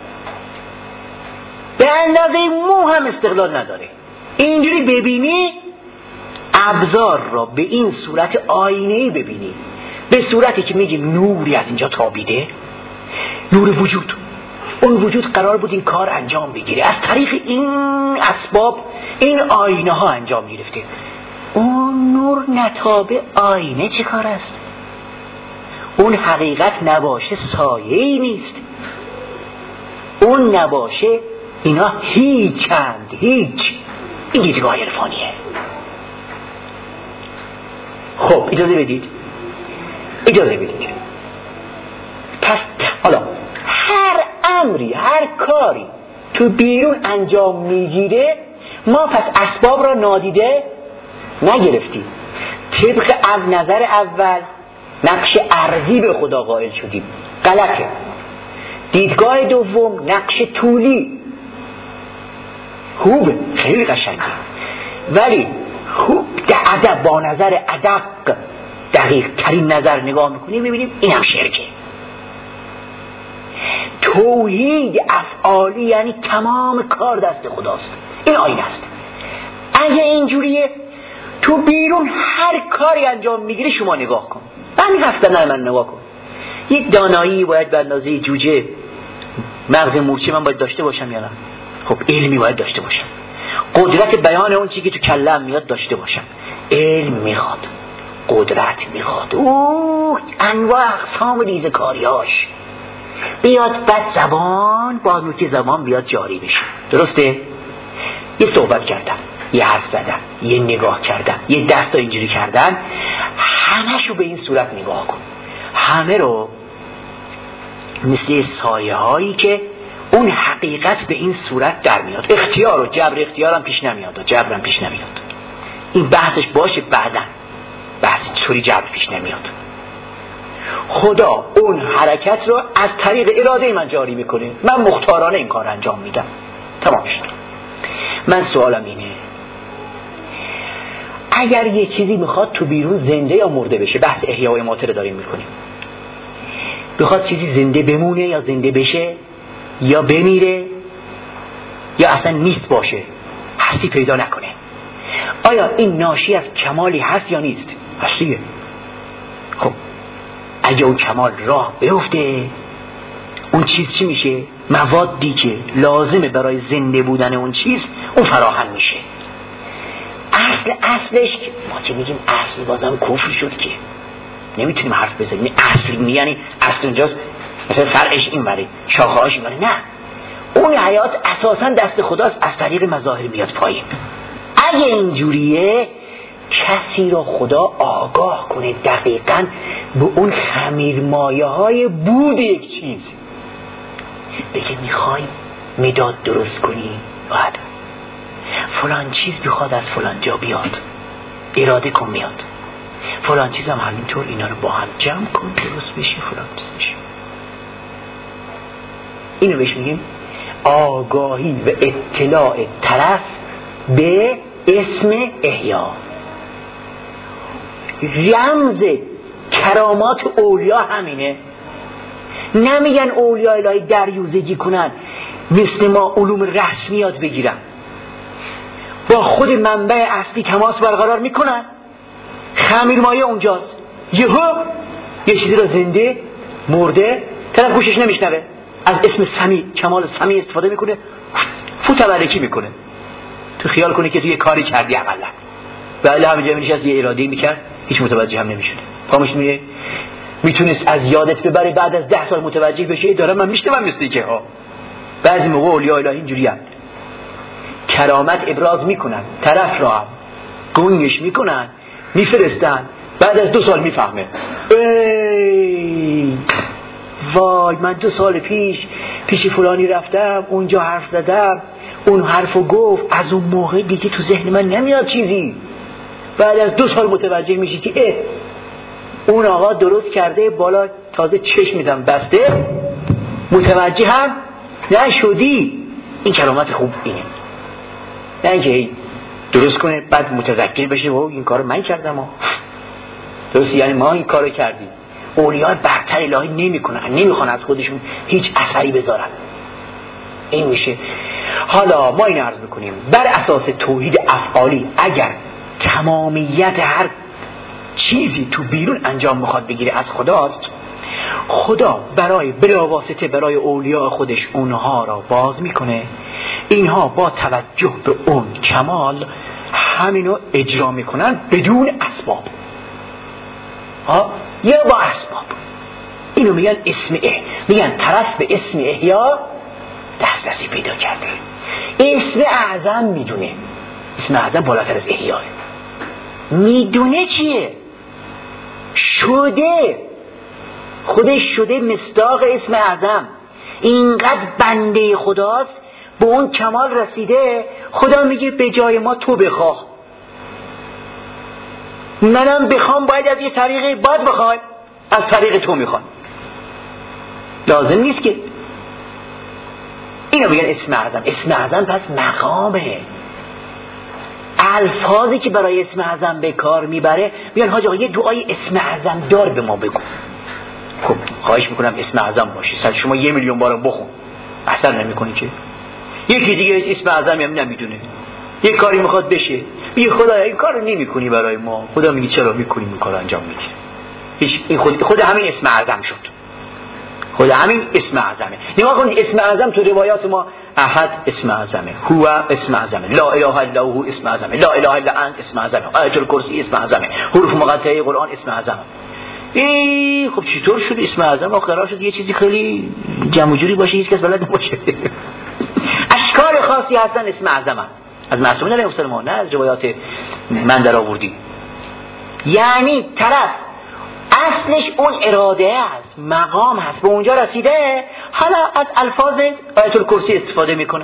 به اندازه مو هم استقلال نداره. اینجوری ببینی ابزار را به این صورت آینه‌ای ببینی، به صورتی که میگیم نوری از اینجا تابیده، نور وجود. اون وجود قرار بود این کار انجام بگیره، از طریق این اسباب این آینه ها انجام گرفته. اون نور نتابه آینه چه کار است؟ اون حقیقت نباشه سایه‌ای نیست. اون نباشه اینا هیچند، هیچ. این دیدگاه عرفانیه. خب اجازه بدید پس حالا هر امری، هر کاری تو بیرون انجام میگیره، ما پس اسباب را نادیده نگرفتیم، طبق از نظر اول نقش ارضی به خدا قائل شدیم، غلطه. دیدگاه دوم نقش طولی، خوبه، خیلی قشنگه، ولی خوب ادب با نظر ادق دقیق ترین نظر نگاه میکنیم میبینیم این هم شرکه. توحید افعالی یعنی تمام کار دست خداست، این آینه است. اگه اینجوریه تو بیرون هر کاری انجام میگیری شما نگاه کن، من رفتن من نگاه کن. یک دانایی باید به اندازه جوجه مغز مورچه من باید داشته باشم یا نه؟ خب علمی باید داشته باشم، قدرت بیان اون چیزی که تو کلم میاد داشته باشم. علم میخواد، قدرت میخواد، انواع اقسام ریزکاریاش بیاد، بعد زبان با نوک زبان بیاد جاری بشه. درسته؟ یه صحبت کردن، یه حرف زدن، یه نگاه کردن، یه دست اینجوری کردن، همه‌شو به این صورت نگاه کن. همه رو مثل سایه هایی که اون حقیقت به این صورت در میاد. اختیار و جبر، اختیارم پیش نمیاد و جبرم پیش نمیاد. این بحثش باشه بعدن، بحث چوری جبر پیش نمیاد. خدا اون حرکت رو از طریق اراده من جاری میکنه، من مختارانه این کار انجام میدم. تمام شد. من سوالم اینه، اگر یه چیزی میخواد تو بیرون زنده یا مرده بشه، بحث احیا و اماته رو داریم میکنیم، بخواد چیزی زنده بمونه یا زنده بشه یا بمیره یا اصلا نیست باشه، هستی پیدا نکنه، آیا این ناشی از کمالی هست یا نیست؟ هستیه. خب اگه اون کمال راه بیفته، اون چیز چی میشه؟ موادی که لازمه برای زنده بودن اون چیز اون فراهم میشه. اصلش ما چه میگیم؟ اصل بازم کفر شد که نمیتونیم حرف بزنیم. اصل یعنی اصل اونجاست، مثلا فرعش این وره، شاخه‌هاش این وره. نه، اون حیات اساسا دست خداست، از طریق مظاهر میاد پایین. اگه اینجوریه کسی را خدا آگاه کنه دقیقاً به اون خمیرمایه های بود یک چیز، بگه میخوای مداد درست کنی، باید فلان چیز بخواد از فلان جا بیاد، اراده کن میاد، فلان چیز هم همینطور، اینا رو با هم جمع کن درست بشه فلان چیز بشه. اینو بهش میگیم آگاهی و اطلاع طرف به اسم احیا. رمز کرامات اولیا همینه. نمیگن اولیاء الهی دریوزگی کنن مثل ما علوم رسمیات بگیرن، با خود منبع اصلی تماس برقرار میکنن، خمیرمایه اونجاست، یه چیزی رو زنده مرده طرف گوشش نمیشنوه، از اسم سمی، کمال سمی استفاده میکنه، فوتبرکی میکنه. تو خیال کنی که تو یه کاری کردی عملا، ولی همینجا میشست یه اراده‌ای میکرد، هیچ متوجه هم نمیشده. پامش میگه میتونست از یادت ببره، بعد از 10 سال متوجه بشه. دارم من میشنوم مثل که ها بعضی موقع اولیاء الهی اینجوری هست، کرامت ابراز میکنن، طرف را هم گونگش میکنن، میفرستن، بعد از 2 سال میفهمه. وای من 2 سال پیش فلانی رفتم، اونجا حرف زدم، اون حرفو گفت، از اون موقع دیگه تو ذهن من نمیاد چیزی. بعد از 2 سال متوجه میشی که اون آقا درست کرده، بالا تازه چشم میدم بسته، متوجه هم نشدی. این کرامت خوب اینه، نه اینکه درست کنه بعد متذکر بشه و این کارو من کردم. درست، یعنی ما این کارو کردیم. اولیاء برتر الهی نمیخوان از خودشون هیچ اثری بذارن. این میشه. حالا ما این عرض میکنیم بر اساس توحید افعالی اگر تمامیت هر چیزی تو بیرون انجام میخواد بگیره از خداست، خدا بلاواسطه برای اولیاء خودش اونها را باز میکنه، اینها با توجه به اون کمال همینو اجرا میکنن بدون اسباب. یا با اسباب. اینو میگن میگن طرف به اسم احیا دسترسی پیدا کرده. اسم اعظم میدونه، اسم اعظم بالاتر از احیاه. میدونه چیه؟ شده، خودش شده مصداق اسم اعظم. اینقدر بنده خداست، به اون کمال رسیده، خدا میگه به جای ما تو بخواه، منم بخوام باید از یه طریقه باید بخوای، از طریق تو میخوام، لازم نیست که. اینو میگن اسم اعظم. اسم اعظم پس مقامه. الفاظی که برای اسم اعظم به کار میبره میگن حاج آقا یه دعای اسم اعظم دار به ما بگو. خب خواهش میکنم اسم اعظم باشی، سر شما 1 میلیون بار بخون، اثر نمیکنی که. یکی دیگه اسم اعظم هم نمیدونه، یه کاری میخواد بشه، میگه خدایا این کارو نمیکنی برای ما. خدا میگه چرا میکنی، این کارو انجام میدی. خود همین اسم اعظم شد، خود همین اسم اعظمه. نگاه کنید اسم اعظم تو روایات ما احد اسم اعظمه، هو اسم اعظمه، لا اله الا هو اسم اعظمه، لا اله الا انت اسم اعظمه، آیت الکرسی اسم اعظمه، حروف مقطعه قرآن اسم اعظمه. خب چطور شد اسم اعظم قرار شد یه چیزی خیلی جمع جوری باشه، هیچ کس بلد نباشه؟ اشکال خاصی هستن اسم اعظم از معصومین علیهم السلام، نه از روایات من در آوردی. یعنی طرف اصلش اون اراده است، مقام هست، به اونجا رسیده، حالا از الفاظ آیت الکرسی استفاده میکنه.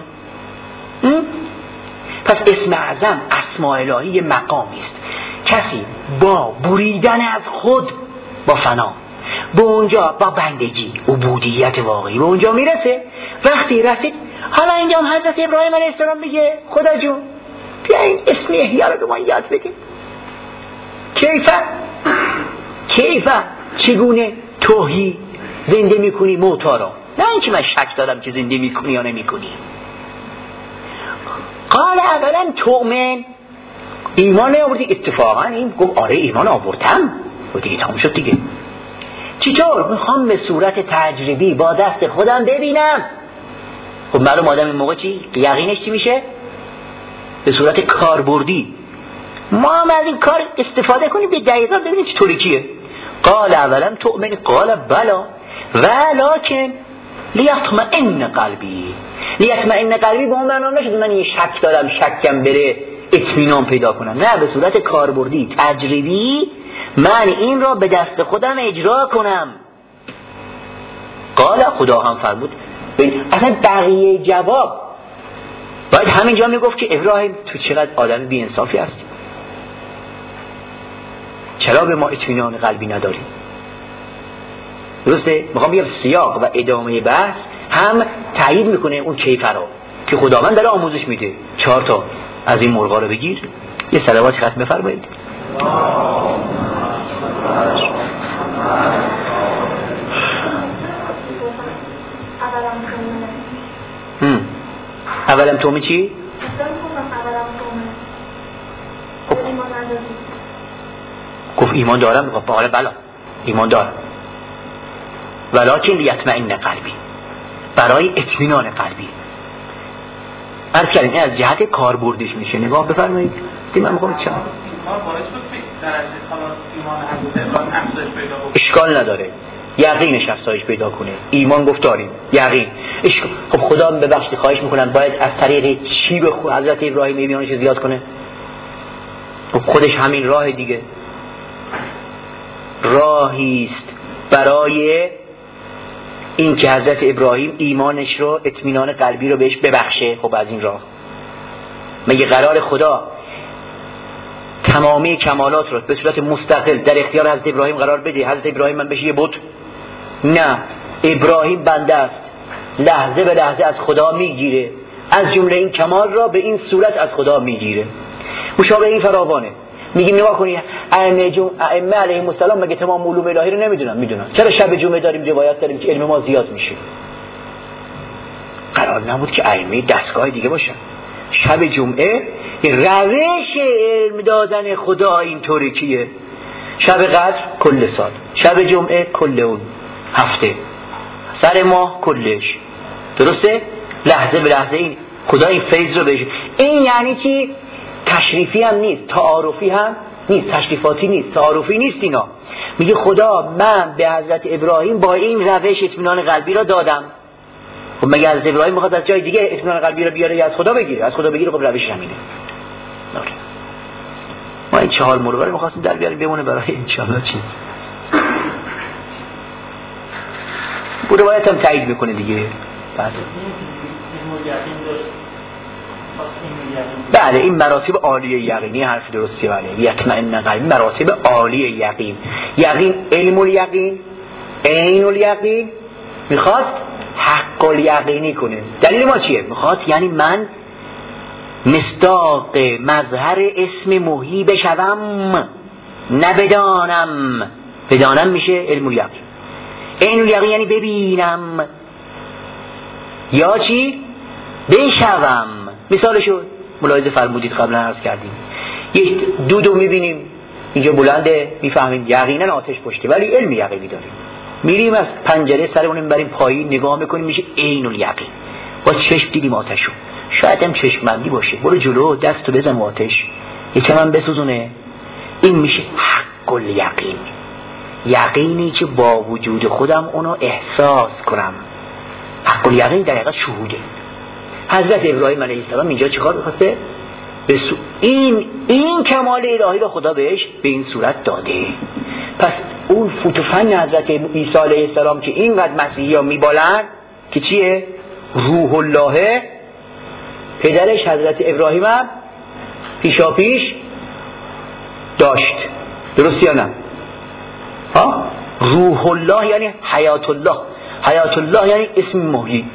پس اسم اعظم اسماء الهی مقامی است. کسی با بریدن از خود، با فنا، به اونجا با بندگی، عبودیت واقعی به اونجا میرسه. وقتی رسید، حالا اینجا هم حضرت ابراهیم علیه السلام میگه خدا جون بیا این اسم احیا رو به ما یاد بده. کیفه چگونه توحید زنده میکنی موتا را، نه اینکه من شک دارم که زنده میکنی یا نمیکنی. قال اولا تؤمن، ایمان نیاوردی؟ اتفاقا این گفت آره ایمان آوردم. و دیگه تمام شد دیگه. چطور؟ میخوام به صورت تجربی با دست خودم ببینم. خب معلوم آدم این موقع چی؟ یقینش چی میشه؟ به صورت کاربردی. ما هم از این کار استفاده کنیم به دقیقا ببینیم چطوری کیه. قال اولا تؤمن قال بلا ولکن لیطمئن قلبی. لیطمئن قلبی به اون معنا نشد من یه شک دارم شکم بره اطمینان پیدا کنم، نه، به صورت کاربردی تجربی من این را به دست خودم اجرا کنم. قال خدا هم فرمود اصلا بقیه جواب باید همینجا میگفت که ابراهیم تو چقدر آدم بی انصافی هستی، چرا به ما اطمینان قلبی نداری؟ درسته؟ میخوام بگم سیاق و ادامه بحث هم تایید میکنه اون کیفر رو که خداوند داره آموزش میده. 4 تا از این مرغا رو بگیر، یه صلوات ختم بفرمایید. اولم تومی چی؟ خب گفت ایمان دارم. گفت حالا بلا ایمان دارم، ولکن لیطمئن قلبی، برای اطمینان قلبی. عرض کردیم این از جهت کاربردش میشه. نگاه بفرمایید. من میخوام چه اشکال نداره یقینش افزایش پیدا کنه. ایمان گفت داریم یقین. خب خدا ببخشید خواهش میکنم باید از طریق چی به حضرت ابراهیم ایمانش زیاد کنه؟ خب خودش همین راه دیگه، راهیست برای این که حضرت ابراهیم ایمانش رو، اطمینان قلبی رو بهش ببخشه. خب از این راه مگه قرار خدا تمامی کمالات رو به صورت مستقل در اختیار حضرت ابراهیم قرار بده؟ حضرت ابراهیم من بشه یه بت؟ نه، ابراهیم بنده است، لحظه به لحظه از خدا میگیره، از جمله این کمال را به این صورت از خدا میگیره. مشابه این فراوانه. میگیم نگاه کنید ائمه علیهم السلام مگه تمام علوم الهی رو نمیدونن؟ میدونن. چرا شب جمعه داریم روایت داریم که علم ما زیاد میشه؟ قرار نبود که ائمه دستگاه دیگه باشن. شب جمعه روش علم دادن خدا اینطوری کیه؟ شب قدر کل سال، شب جمعه کل اون هفته، سر ماه کلش. درسته؟ لحظه به لحظه این خدا این فیض رو بهش. این یعنی چی؟ تشریفی هم نیست، تعارفی هم نیست، تشریفاتی نیست، تعارفی نیست. اینا میگه خدا من به حضرت ابراهیم با این روش اطمینان قلبی را دادم. خب مگه حضرت ابراهیم میخواد از جای دیگه اطمینان قلبی را بیاره یا از خدا بگیره؟ از خدا بگیره. خب روش همینه. ما این 4 مورد رو می‌خواستیم در بیاریم بمونه برای ان شاء الله چیز. بود روایت هم تایید میکنه دیگه. بله این مراتب عالیه یقینی، حرف درستی. بله یطمئن قلبی مراتب عالیه یقین. یقین علم الیقین، عین الیقین، میخواد حق الیقینی کنه. دلیل ما چیه؟ میخواد یعنی من مصداق مظهر اسم محی بشوم، نبدانم. بدانم میشه علم الیقین. عین الیقین یعنی ببینم یا چی؟ بشوم. مثالشو ملاحظه فرمودید قبلا عرض کردیم. یک دودو میبینیم اینجا بلنده، میفهمیم یقینا آتش پشته، ولی علم یقینی داریم. میریم از پنجره سرمون میبریم پایین نگاه میکنیم میشه عین الیقین. با چشم دیدیم آتشو. شاید هم چشمندی باشه، برو جلو دستو بزن آتش یکم هم بسوزونه. این میشه حق الیقین. یقینی که با وجود خودم اونو احساس کنم. حق الیقین در حقیقت شهوده. حضرت ابراهیم علیه السلام اینجا چیکار می‌خواسته؟ این کمال الهی رو خدا بهش به این صورت داده. پس اون فوتوفن حضرت عیسی علیه السلام که اینقدر مسیحی‌ها میبالن که چیه؟ روح الله، پدرش حضرت ابراهیم هم پیشاپیش داشت. درست یا نه؟ روح الله یعنی حیات الله. حیات الله یعنی اسم محیی،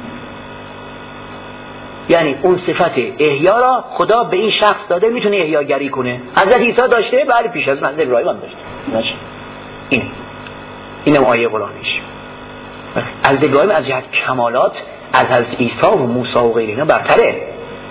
یعنی اون صفت احیا را خدا به این شخص داده، میتونه احیاگری کنه. حضرت عیسی داشته، بله پیش از حضرت ابراهیم هم داشته. اینم آیه قرآنیش. حضرت ابراهیم از جهت کمالات از حضرت عیسی و موسی و غیر اینا برتره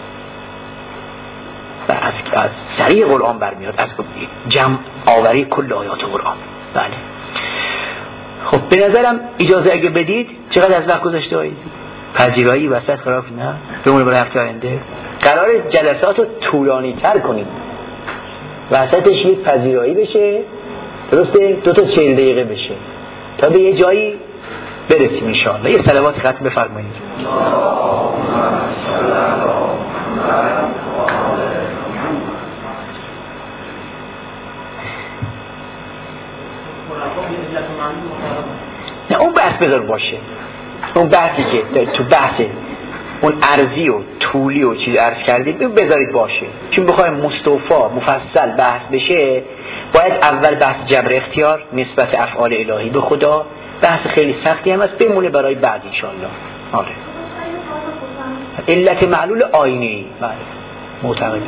و از سریع قرآن برمیاد، از جمع آوری کل آیات قرآن. بله خب به نظرم اجازه اگه بدید چقدر از وقت گذاشته هایید؟ پذیرایی وسط خلاف نه بمونه برای هفته آینده. قرار جلسات رو طولانی تر کنید، وسطش یک پذیرایی بشه، درسته؟ 2 تا 40 دقیقه بشه تا به یه جایی برسیم ان شاء الله. یه صلوات ختم بفرمایید. نه اون بحث بذار باشه، اون بحثی که تو بحث اون ارضی و طولی و چیز عرض کردیم بذارید باشه، چون بخوایم مستوفا مفصل بحث بشه باید اول بحث جبر اختیار نسبت افعال الهی به خدا، بحث خیلی سختی هم هست، بمونه برای بعد انشاءالله. آره علت معلول آینه‌ای. بله معتقدم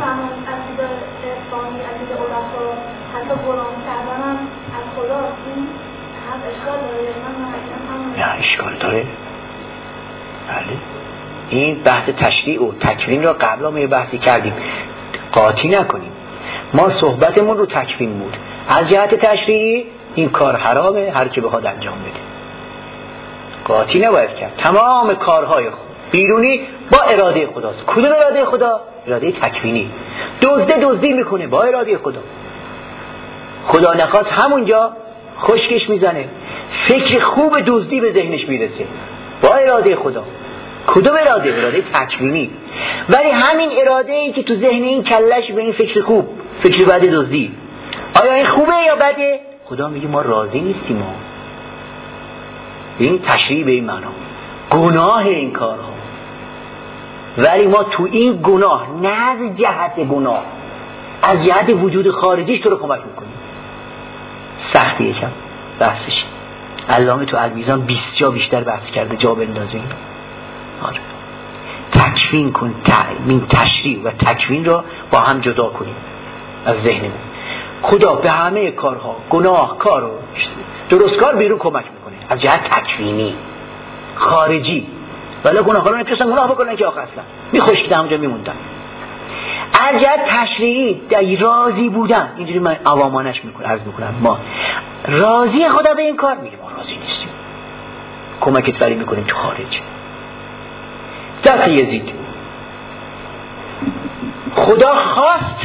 نه اشکال داره. بله این بحث تشریع و تکوین را قبلا ما یه بحثی کردیم، قاطی نکنیم. ما صحبتمون رو تکوین بود، از جهت تشریعی این کار حرامه، هر کی بخواد انجام بده. قاطی نباید کرد. تمام کارهای بیرونی با اراده خداست. کدوم اراده خدا؟ اراده تکوینی. دزدی میکنه با اراده خدا. خدا نخواست همونجا خشکش میزنه. فکر خوب دزدی به ذهنش میرسه با اراده خدا. کدوم اراده؟ اراده تکوینی. ولی همین اراده ای که تو ذهن این کلش به این فکر خوب، فکر بد دزدی، آیا این خوبه یا بده؟ خدا میگه ما راضی نیستیم. این تشریع به این معنا گناه این کارها. ولی ما تو این گناه نه از جهت گناه، از جهت وجود خارجیش تو رو کمک میکنیم. سختی یکم بحثش. علامه تو المیزان 20 جا بیشتر بحث کرده، جا بندازیم. آره. تکوین کن، این تشریع و تکوین رو با هم جدا کنیم از ذهنمون. خدا به همه کارها، گناه کار و درست کار بیرون کمک میکنه از جهت تکوینی خارجی. ولی گناهکاران نمیتونستن گناه بکنن که آخر اصلا میخوش که همونجا میموندن. از جهت تشریعی در راضی بودن، اینجوری من عوامانش عرض میکنم، ما راضی خدا به این کار، میگه ما راضی نیستیم، کمکت ولی میکنیم تو خارج. دست یزید خدا خواست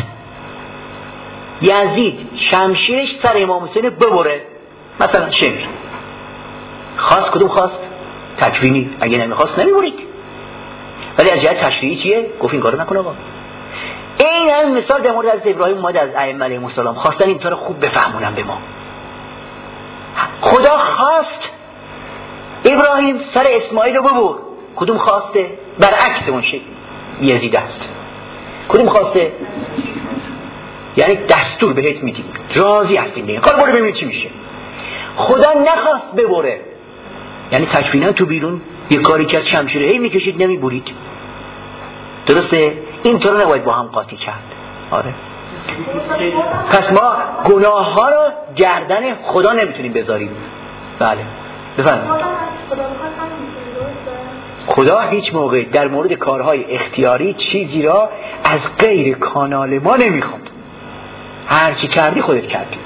یزید شمشیرش سر امام حسین ببره، مثلا شمر خواست. کدوم خواست؟ تکوینی. اگه نمیخواست نمیبرید. ولی از جهت تشریعی چیه؟ گفت این کارو نکن آقا. این هم مثال در مورد حضرت ابراهیم اومد از ائمه علیهم السلام، خواستن این طور خوب بفهمونن به ما. خدا خواست ابراهیم سر اسماعیل رو ببر. کدوم خواسته؟ برعکس اون شکل یزید است. کدوم خواسته؟ یعنی دستور بهت میدیم، راضی هستیم دیگه، کار برو ببین چی میشه. خدا نخواست ببره، یعنی تکوینا تو بیرون یه کاری کرد، شمشیر هی میکشید نمیبرید. درسته؟ این طور نباید با هم قاطی کرد. آره. پس ما گناه ها رو گردن خدا نمیتونیم بذاریم. بله بفرمایید. خدا هیچ موقع در مورد کارهای اختیاری چیزی را از غیر کانال ما نمیخواد. هر چی کردی خودت کردی.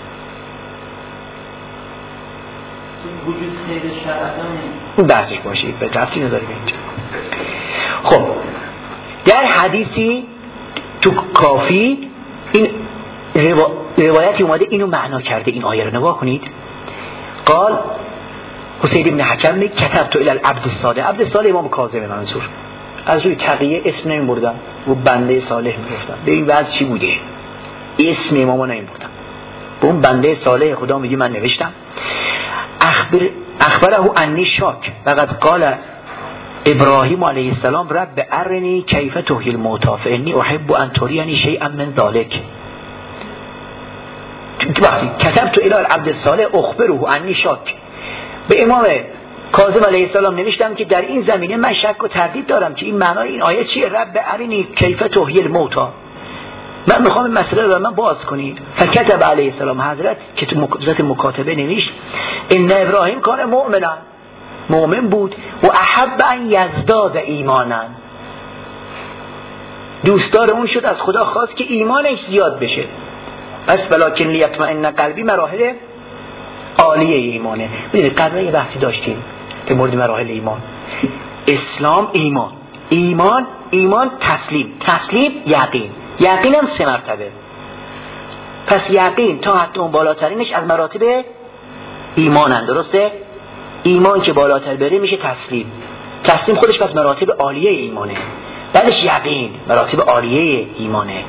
وجود خیر شرعی اون بحثش باشید، به رفتی نداری به اینجا. خب در حدیثی تو کافی این روایتی اومده اینو معنا کرده. این آیه رو نگاه کنید. قال حسین ابن حکم می کتبت الی العبد الصالح. عبد الصالح امام کاظم منصور، از روی تقیه اسم نمیبردن و بنده صالح میگفتن. به این وضع چی بوده؟ اسم امامو نمیبردن، به اون بنده صالح خدا میگه من نوشتم اخبره انی شاک وقد قال ابراهیم علیه السلام رب ارنی کیف تحیی الموتی فانی احب ان ترینی شیئا من ذلک. کتبت الی العبد الصالح اخبره انی شاک. به امام کاظم علیه السلام نوشتم که در این زمینه من شک و تردید دارم که این معنای این آیه چیه. رب ارنی کیف تحیی الموتی، من میخوام این مسئله رو من باز کنید. فکتب علیه السلام، حضرت که تو ذات مکاتبه نوشت ان ابراهیم کان مؤمنا، مؤمن بود، و احب ان یزداد ایمانا، دوستدار اون شد، از خدا خواست که ایمانش زیاد بشه. پس ولکن لیطمئن قلبی مراحل عالیه ایمانه. ببینید قبلا یه بحثی داشتیم در مورد مراحل ایمان. اسلام ایمان تسلیم یقین. یقین هم 3 مرتبه. پس یقین تا حتی اون بالاترینش از مراتب ایمان هم. درسته؟ ایمان که بالاتر بره میشه تسلیم خودش پس مراتب عالیه ایمانه. بعدش یقین مراتب عالیه ایمانه،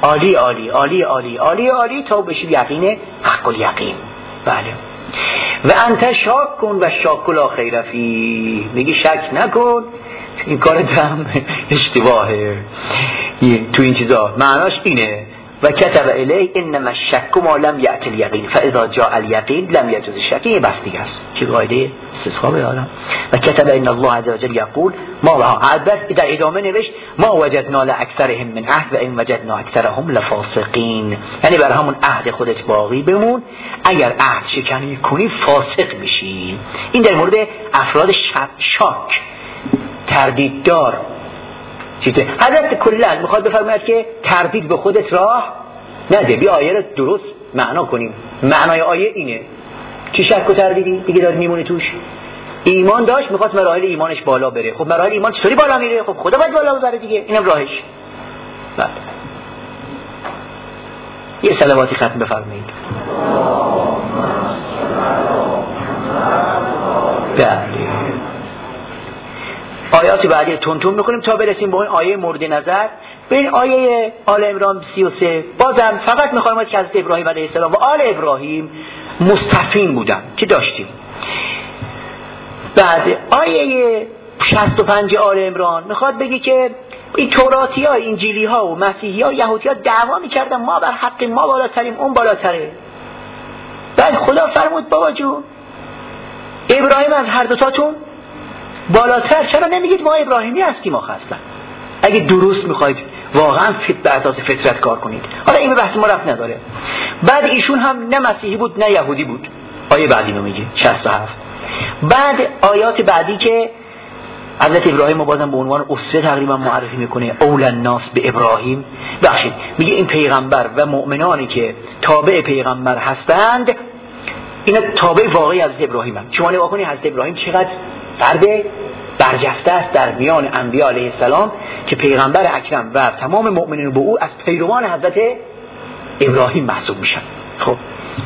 عالی تا بشه یقین حق الیقین. بله. و انت شاک کن و شاک لا خیر فی، میگه شک نکن، این کار دم اشتباهه تو این چیزا. معناش اینه و کتب الی انما الشک ما لم یأتی الیقین فاذا جاء الیقین لم یجوز الشک. این بس دیگه است که قاعده استثناء بیارم. و کتب ان الله عز وجل یقول ما در ادامه نوشت ما وجدنا لاکثرهم من عهد و ان وجدنا اکثرهم لفاسقین، یعنی بر همون عهد خودت باقی بمون، اگر عهد شکنی کنی فاسق میشی. این در مورد افراد شاک تردیددار چیزه. حضرت کلا میخواد بفرماید که تردید به خودت راه نده، بیا آیه رو درست معنا کنیم. معنای آیه اینه که شک و تردیدی دیگه داره میمونه توش. ایمان داشت، میخواست مراحل ایمانش بالا بره. خب مراحل ایمان چطوری بالا میره؟ خب خدا باید بالا ببره دیگه، اینم راهش. بعد یه صلواتی ختم بفرمایید. بله. آیات بعدی تون میکنیم تا برسیم به اون آیه مورد نظر. به این آیه آل عمران 33 بازم فقط میخوایم که حضرت ابراهیم علیه السلام و آل ابراهیم مستفین بودن که داشتیم. بعد آیه 65 آل عمران میخواد بگه که این توراتی ها، انجیلی ها و مسیحی ها و یهودی ها دعوا میکردن ما بر حق ما بالاتریم، اون بالاتره. بعد خدا فرمود بابا جون ابراهیم از هر دوتاتون بالاتر، چرا نمیگید ما ابراهیمی هستیم آخه اصلا؟ اگه درست میخواید واقعا به اساس فطرت کار کنید. حالا این به بحث ما رفت نداره. بعد ایشون هم نه مسیحی بود نه یهودی بود. آیه بعدی رو میگه 67. بعد آیات بعدی که حضرت ابراهیم رو بازم به عنوان اسوه تقریبا معرفی میکنه، اول الناس به ابراهیم، بخشید میگه این پیغمبر و مؤمنانی که تابع پیغمبر هستند اینا تابع واقعی حضرت ابراهیم هستند. شما نگاه کنید حضرت ابراهیم چقدر فرد برجسته است در میان انبیاء علیه السلام که پیغمبر اکرم و تمام مؤمنین به او از پیروان حضرت ابراهیم محسوب میشن. خب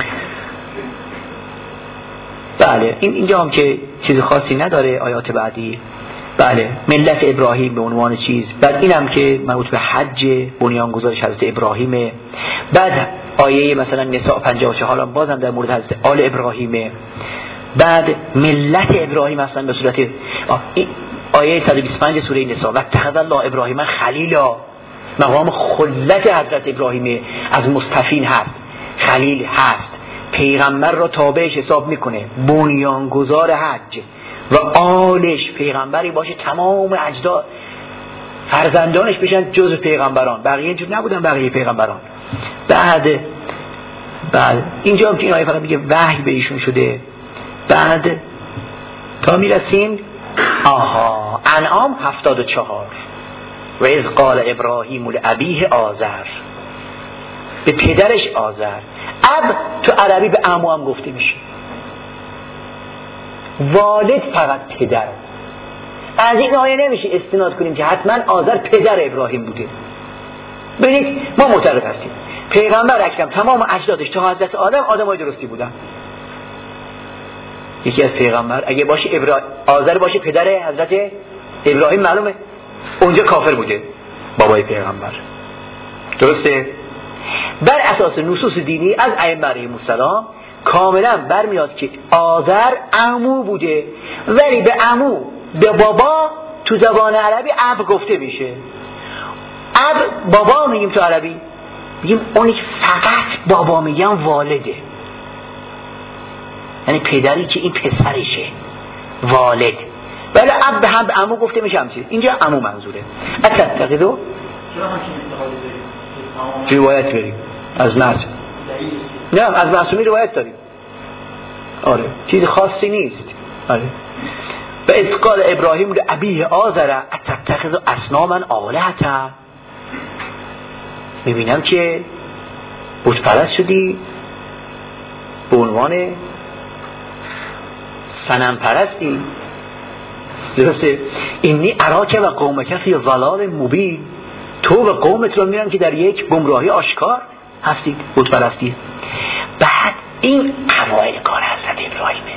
بله اینجا هم که چیز خاصی نداره آیات بعدی. بله ملت ابراهیم به عنوان چیز. بعد اینم که مربوط به حج بنیانگذارش حضرت ابراهیمه. بعد آیه مثلا نساء 54 هم بازم در مورد حضرت آل ابراهیمه. بعد ملت ابراهیم هستن به صورت آیه 125 سوره نساء و اتخذ الله ابراهیم خلیلا، مقام خلت حضرت ابراهیم از مصطفین هست، خلیل هست، پیغمبر را تابعش حساب میکنه، بنیانگذار حج و آلش پیغمبری باشه، تمام اجداد فرزندانش بشن جز پیغمبران، بقیه اینجور نبودن بقیه پیغمبران. بعد اینجا هم که این آیه فقط میگه وحی به ایشون شده. بعد تا میرسیم انعام 74 و اذ قال ابراهیم لابیه آزر، به پدرش آزر. اب تو عربی به عمو هم گفته میشه، والد فقط پدر. از این آیه نمیشه استناد کنیم که حتما آزر پدر ابراهیم بوده. ببینید ما معترض هستیم پیغمبر اکرم تمام اجدادش تا حضرت آدمای درستی بودن. یکی از پیغمبر اگه باشه آزر باشه پدر حضرت ابراهیم، معلومه اونجا کافر بوده بابای پیغمبر، درسته؟ بر اساس نصوص دینی از ائمه علیهم السلام کاملا برمیاد که آذر عمو بوده، ولی به عمو به بابا تو زبان عربی اب گفته میشه. اب بابا میگیم تو عربی، میگیم اونی که فقط بابا میگم والده، یعنی پدری که این پسرشه والد. ولی اب هم به عمو گفته میشه همچین. اینجا عمو منظوره. اتتقدو روایت بریم از معصوم، نه از معصومی روایت داریم. آره چیز خاصی نیست. آره و اذ قال ابراهیم لابیه آزر اتتخذ اصناما آلهة، میبینم که بت پرست شدی به عنوان صنم پرستی، درسته؟ اینی اراک و قومک فی ضلال مبین، تو و قومت رو میرم که در یک گمراهی آشکار هستید، بت پرستی. بعد این اوایل کار حضرت ابراهیمه،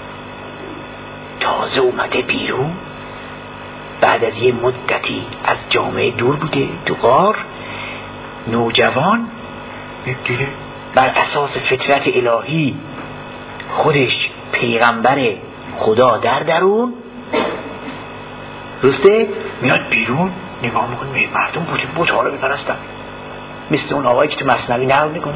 تازه اومده بیرون بعد از یه مدتی از جامعه دور بوده تو غار، نوجوان دیگه بر اساس فطرت الهی خودش پیغمبر خدا در درون، درسته؟ میاد بیرون نگاه میکنه مردم بوت‌ها رو میپرستن، مثل اون آقایی که تو مثنوی نقل میکنه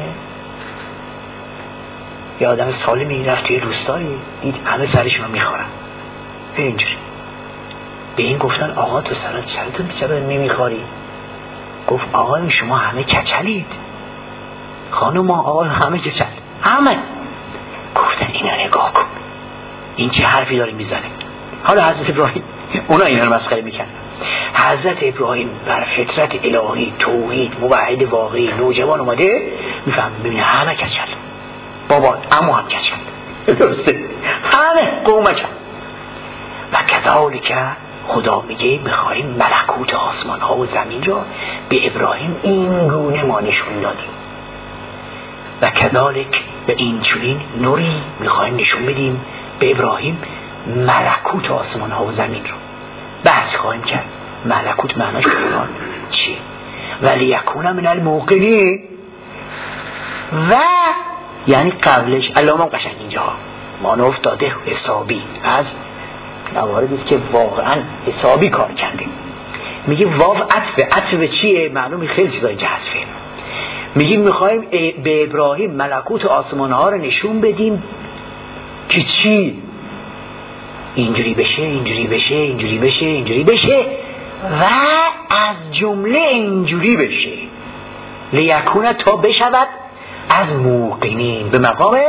یه آدم سالمی رفت توی روستایی دید همه سرشون رو میخورن، اینجوری به این گفتن آقا تو سرتون چرا نمیخوری؟ گفت آقا شما همه کچلید، خانم آقا همه کچل، همه. گفتن اینا نگاه کن این چه حرفی داره میزنه. حالا حضرت ابراهیم اونا اینا رو مسخره میکنن. حضرت ابراهیم بر فطرت الهی توحید موحد واقعی نوجوان اومده میفهم، ببینه همه کچل، بابا اما هم کچل، درسته؟ همه قومک. و کذالک خدا میگه میخواهیم ملکوت آسمان ها و زمین را به ابراهیم این گونه ما نشون دادیم. و کذالک به این چنین نوری میخواهیم نشون بدیم به ابراهیم ملکوت آسمان ها و زمین را. بحث خواهیم کرد ملکوت معناش قرآن چیه. ولی یکون من الموقنین، و یعنی قبلش علامه قشنگ اینجا مانو افتاده حسابی از مواردی است که واقعا حسابی کار کرده. میگه واو عطف به چیه؟ معلومه خیلی چیزای جذبه. میگیم میخوایم به ابراهیم ملکوت آسمان ها رو نشون بدیم که چی؟ اینجوری بشه، اینجوری بشه، اینجوری بشه، اینجوری بشه و از جمله اینجوری بشه لیکونه تا بشود از موقنین به مقام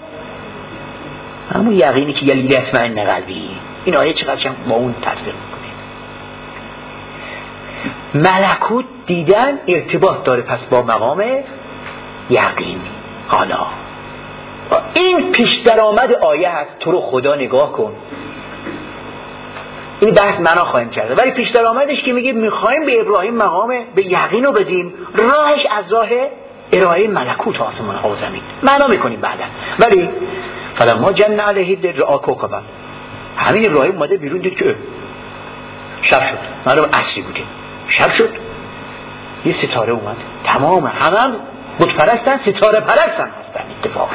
همون یقینی که یلی اطمئن قلبی. این آیه چقدر با اون تطبیق میکنه. ملکوت دیدن ارتباط داره پس با مقام یقین. حالا این پیش درآمد آیه هست. تو رو خدا نگاه کن، این بحث معنا خواهیم کرده، ولی پیش درآمدش که میگه میخوایم به ابراهیم مقام به یقین رو بدیم، راهش از راه ارائه ملکوت آسمان ها و زمین. معنا میکنیم بعدا. ولی فلما جن علیه الدر کوکبا، همین ابراهیم اومده بیرون دید که شب شد، معلوم عصری بوده، شب شد، یه ستاره اومد. تمام همه بت پرستن، ستاره پرستن هستن اتفاقا.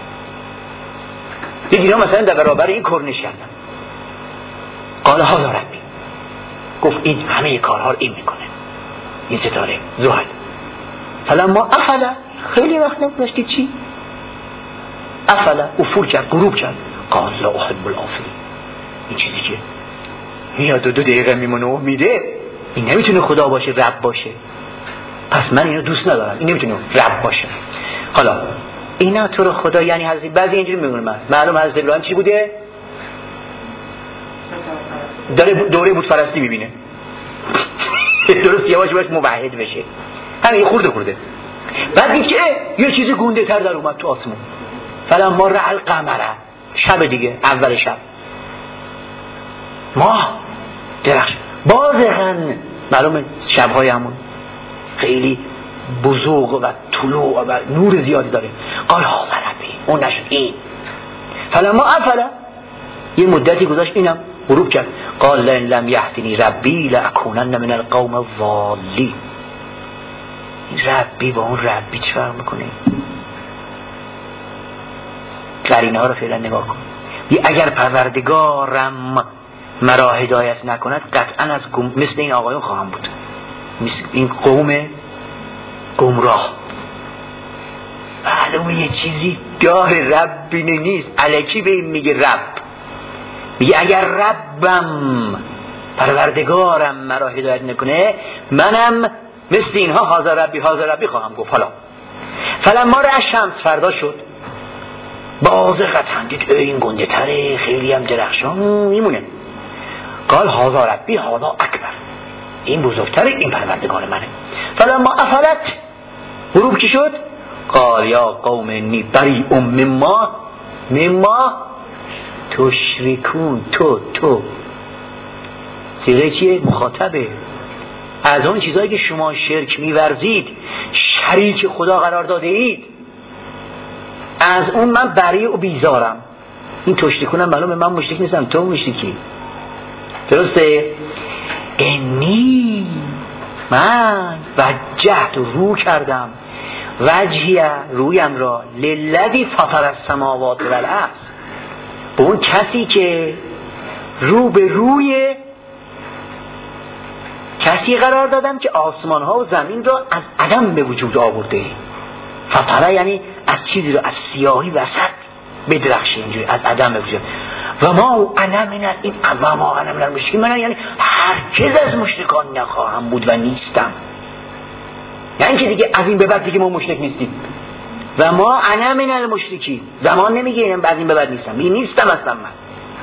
یکی اینا مثلا در برابر این کرنش کردن. قال ها ربی، گفت این همه کارها رو این میکنه، این ستاره زحل. فلما افلا، خیلی وقت نگذشت که چی؟ افلا، افول کرد، غروب کرد. قال لا احب الافلین، این چیزی که میاد 2 دقیقه میمونه و میده، این نمیتونه خدا باشه، رب باشه، پس من اینو دوست ندارم، این نمیتونه رب باشه. حالا اینا تو رو خدا، یعنی حضرت بعضی اینجوری میگن معلوم حضرت ابراهیم چی بوده؟ داره دوره بود پرستی میبینه. درست یواش یواش موحد بشه، همین خورده. بعد دید که یه چیز گنده تر در اومد تو آسمون. فلما رأى القمر، شب دیگه، اول شب، ماه درخش بازغن، معلومه شبهای همون خیلی بزرگ و طلوع و نور زیادی داره. قال ها ربی، اون نشد این. فلما افلا، یه مدتی گذاشت، اینم غروب کرد. قال لئن لم یهدنی ربی لاکونن من القوم الضالین. ربی با اون ربی چه فرق میکنه؟ قرینه ها رو فعلا نگاه کن. اگر پروردگارم مرا هدایت نکند قطعا از مثل این آقایون خواهم بود، مثل این قوم گمراه. معلومه یه چیزی داره، ربی نیست، الکی به این میگه رب. میگه اگر ربم پروردگارم مرا هدایت نکنه منم مثل اینها حاضر ربی خواهم گفت. حالا فلما رأى الشمس، فردا شد، بازغة، دید این گنده تره، خیلی هم درخشان میمونه. قال هذا ربی هذا اکبر، این بزرگتره، این پروردگار منه. فلما افلت، غروب کی شد؟ قال یا قوم انی بریء مما تشرکون. تو صیغه چیه؟ مخاطبه. از اون چیزایی که شما شرک می‌ورزید، شریک خدا قرار داده اید، از اون من بریء و بیزارم. این تشریکونم معلومه من مشرک نیستم، تو مشرکی. درسته؟ انی، من وجهت، رو کردم، وجهیه، رویم را، للذی فطر السماوات والارض، به اون کسی که رو به روی کسی قرار دادم که آسمان ها و زمین را از عدم به وجود آورده. فطره یعنی از چیزی را از سیاهی وسط بدرخشه، اینجوری از عدم به وجود. و ما انا من این و ما انا من المشرکین، من یعنی هرگز از مشرکان نخواهم بود و نیستم. یعنی که دیگه از این به بعد دیگه ما مشرک نیستیم. و ما انا من المشرکین، زمان نمیگه اینم از این به بعد نیستم، این نیستم اصلا من.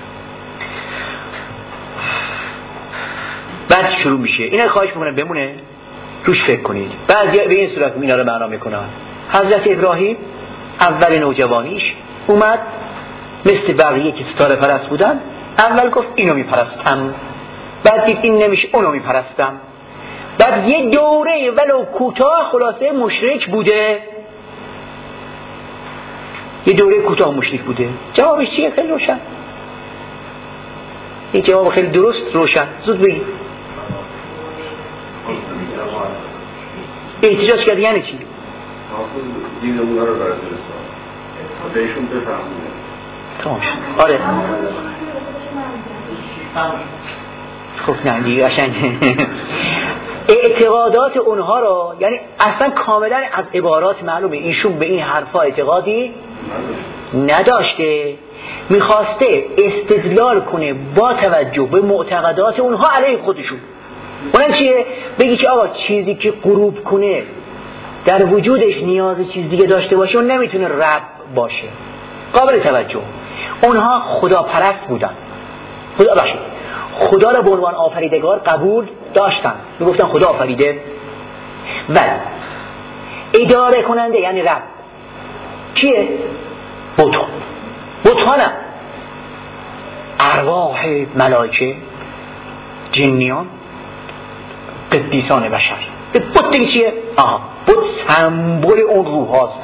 بعد شروع میشه. اینا خواهش میکنم بمونه روش فکر کنید. بعضی به این صورت اینا رو معنا میکنن. حضرت ابراهیم اول نوجوانیش اومد مثل بقیه که ستاره پرست بودن، اول گفت اینو میپرستم، بعد دید این نمیشه اونو میپرستم، بعد یه دوره ولو کوتاه خلاصه مشرک بوده، یه دوره کوتاه مشرک بوده. جوابش چیه؟ خیلی روشن، این جواب خیلی درست روشن. زود بگید. احتجاج کرد یعنی چی؟ دین اونا رو برای درستان بهشون بفهمونه. آره خب نه دیگه قشنگ اعتقادات اونها رو، یعنی اصلا کاملا از عبارات معلومه ایشون به این حرفا اعتقادی نداشته، میخواسته استدلال کنه با توجه به معتقدات اونها علیه خودشون. اونم چیه؟ بگی که آقا چیزی که غروب کنه در وجودش نیاز چیز دیگه داشته باشه اون نمیتونه رب باشه. قابل توجه. اونها خدا پرست بودن، خدا را به عنوان آفریدگار قبول داشتن، میگفتن خدا آفریده، ولی اداره کننده یعنی رب کیه؟ بت‌ها، ارواح ملائکه، جنیان، قدیسان بشر. بت دیگه چیه؟ بت سمبل اون روح هاست.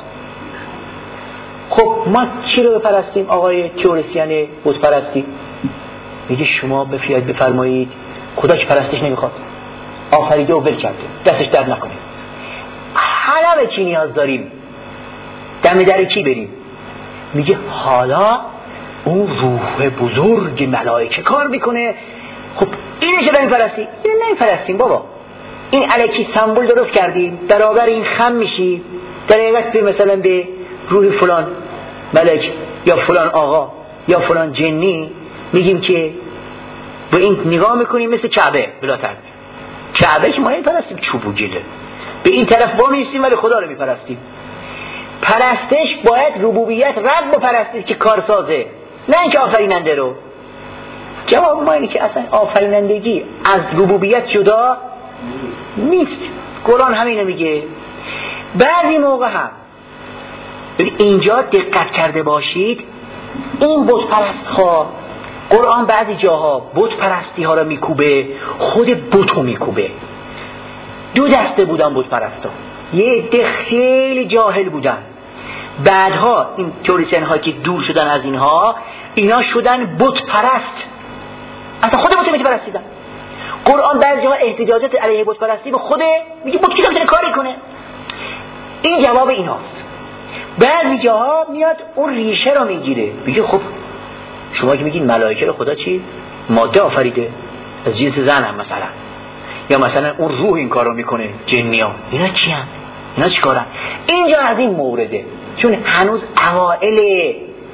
خب ما چی رو بپرستیم؟ آقای تئوریسین بت پرستی میگه شما بفرمایید خدا که پرستش نمیخواد، آفریده و ول کرده، دستش درد نکنه. حالا به چی نیاز داریم؟ دم در کی بریم؟ میگه حالا اون روح بزرگ ملائکه کار میکنه. خب اینه چرا نمیپرستی؟ اینو نمیپرستیم بابا، این الکی سمبل درست کردیم، در آور این خم میشی، در حقیقت به مثلا به روح فلان ملک یا فلان آقا یا فلان جنی میگیم که با این نگاه میکنیم مثل کعبه بلاتر. کعبه که ما نمیپرستیم، چوب و گله، به این طرف با میستیم ولی خدا رو میپرستیم. پرستش باید ربوبیت رب بپرستید که کارسازه، نه اینکه آفریننده رو. جواب ما اینه که اصلا آفرینندگی از ربوبیت جدا نیست. قرآن همینو میگه. بعضی موقع هم اینجا دقت کرده باشید، این بت پرست ها قرآن بعضی جاها بت پرستی ها را میکوبه، خود بتو میکوبه. دو دسته بودن بت پرستا، یه عده خیلی جاهل بودن، بعدها این تئوریسین ها که دور شدن از اینها، اینا شدن بت پرست، اصلا خود بت میپرستیدن. قرآن بعضی جاها احتجاجات علیه بت پرستی به خود میگه بت که نمیتونه کاری کنه. این جواب ایناست. بعضی جاها میاد اون ریشه رو میگیره، میگه خب شما که میگین ملائکه رو خدا چی؟ ماده آفریده از جنس زن هم مثلا، یا مثلا اون روح این کارو میکنه، جنیان، اینا چی هم؟ اینا چی کارن؟ اینجا از این مورده، چون هنوز اوائل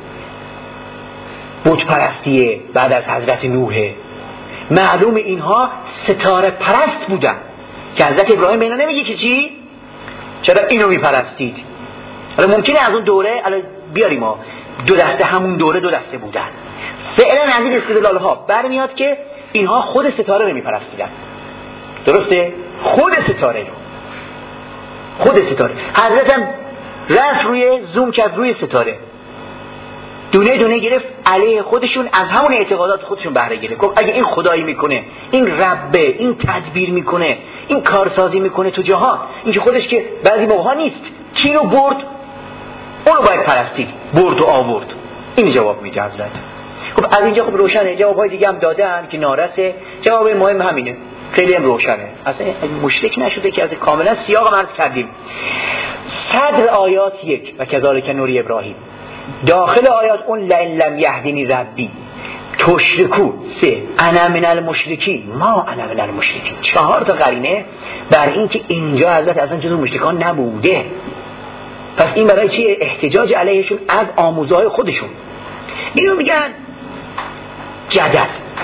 بت پرستیه بعد از حضرت نوحه. معلوم اینها ستاره پرست بودن که حضرت ابراهیم اینا نمیگه که چی؟ چرا اینو میپرستید؟ حالا ممکنه از اون دوره الان بیاریم ها، دو دسته همون دوره دو دسته بودن. فعلا از این استدلال ها برمیاد که اینها خود ستاره رو میپرستیدن. درسته؟ خود ستاره رو، خود ستاره. حضرت هم رفت روی زوم کرد روی ستاره، دونه دونه گرفت علیه خودشون، از همون اعتقادات خودشون بهره گرفت. گفت اگه این خدایی میکنه، این ربه، این تدبیر میکنه، این کارسازی میکنه تو جهان، این که خودش که بعضی موقع نیست، کی رو برد اونو باید پرستید، برد و آورد. این جواب میده حضرت. خب از اینجا خب روشنه. جوابهای دیگه هم دادن که نارسه. جواب مهم همینه، خیلی هم روشنه، اصلا مشرک نشده که از کاملا سیاق عرض کردیم. صدر آیات 1 و کذالک نوری ابراهیم، داخل آیات اون لئن لم یهدنی ربی تشرکو 3 انا من المشرکین ما انا من المشرکین. 4 تا قرینه بر این که اینجا حضرت اصلا جزو مشرکان نبوده. پس این برای چیه؟ احتجاج علیهشون از آموزهای خودشون. اینو میگن جدل.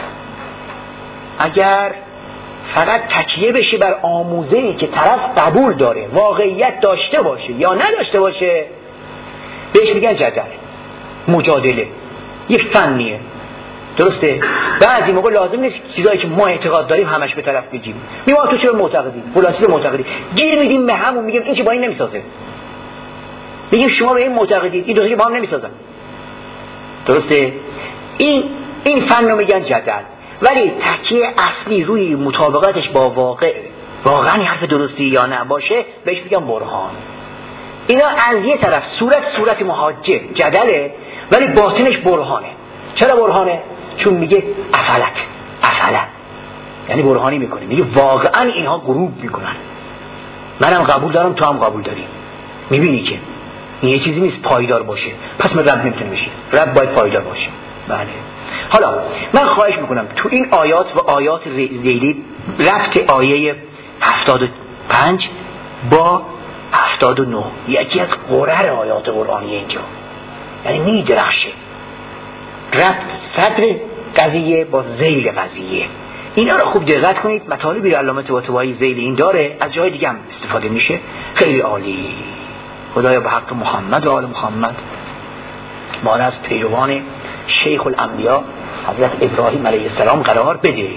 اگر فقط تکیه بشه بر آموزه‌ای که طرف قبول داره، واقعیت داشته باشه یا نداشته باشه، بهش میگن جدل، مجادله، یک فنیه. درسته؟ بعضی موقع لازم نیست چیزایی که ما اعتقاد داریم همش به طرف بگیم. میگم تو چرا معتقدی؟ فلان چیز معتقدی. گیر میدیم به همون، میگیم این که با این نمیسازه. میگیم شما به این معتقدید، این دو تا با هم نمیسازن. درسته؟ این فن رو میگن جدل. ولی تکیه اصلی روی مطابقتش با واقع، واقعا حرف درستی یا نه باشه، بهش میگن برهان. اینا از یه طرف صورت محاجه جدله، ولی باطنش برهانه. چرا برهانه؟ چون میگه افلا، یعنی برهانی میکنه، میگه واقعا اینها غروب میکنن، منم قبول دارم، تو هم قبول داری. میبینی که این یه چیزی نیست پایدار باشه، پس من رب نمیتونه بشه. رب باید پایدار باشه. بله. حالا من خواهش میکنم تو این آیات و آیات ذیلی رفت آیه 75 با 79 یکی از قرر آیات قرآنی اینجا، یعنی میدرخشه رفت صدر قضیه با ذیل قضیه. اینا رو خوب دقت کنید، مطالبی رو علامه طباطبایی ذیل این داره، از جای دیگه هم استفاده میشه. خیلی عالی. خدایا به حق محمد و آل محمد ما را از پیروان شیخ الانبیا حضرت ابراهیم علیه السلام قرار بده.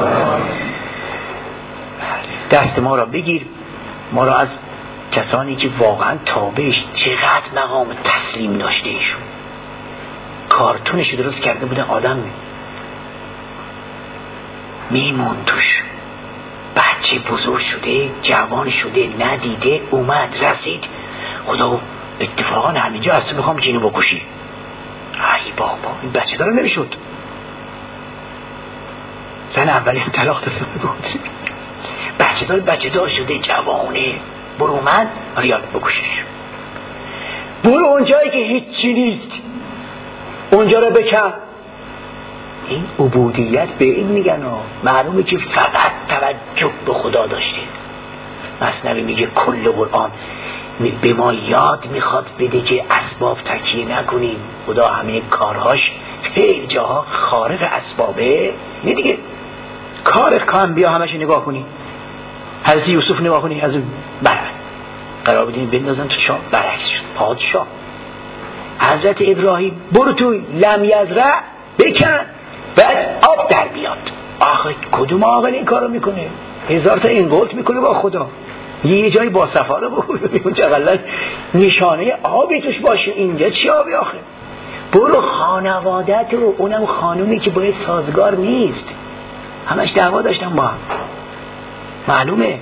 دست ما را بگیر، ما را از کسانی که واقعا تابعش چقدر مقام تسلیم داشته ایشون، کارتونش درست کرده بودن، آدم میمون توش، بچه بزرگ شده جوان شده ندیده، اومد رسید خدا اتفاقا همینجا از تو میخوام که اینو بکشی. ای بابا این بچه دار نمیشد، زن اولی طلاق داده بود، بچه دار شده جوانه، برو اومد ریال بکشش، برو اونجایی که هیچی نیست اونجا رو بکن. این عبودیت به این میگن معلومه که فقط توجه به خدا داشته. مثنوی میگه کل قرآن به ما یاد میخواد بده که اسباب تکیه نکنیم. خدا همین کارهاش خیلی جاها خارق اسبابه. نه دیگه کار انبیا همش نگاه کنی، حضرت یوسف نگاه کنی، از برعکس قرار بدین بندازن تو شاه، برعکس شد پادشاه. حضرت ابراهیم برو تو لم یزرع بکن بعد آب در بیاد. آخه کدوم عاقل این کارو میکنه؟ 1000 تا اینقلت میکنه با خدا، یه جایی با صفا رو بکنه اون چقدر نشانه آبی توش باشه، اینجا چی آبی آخه؟ برو خانوادت رو، اونم خانومی که باید سازگار نیست، همش دعوا داشتن با هم، معلومه.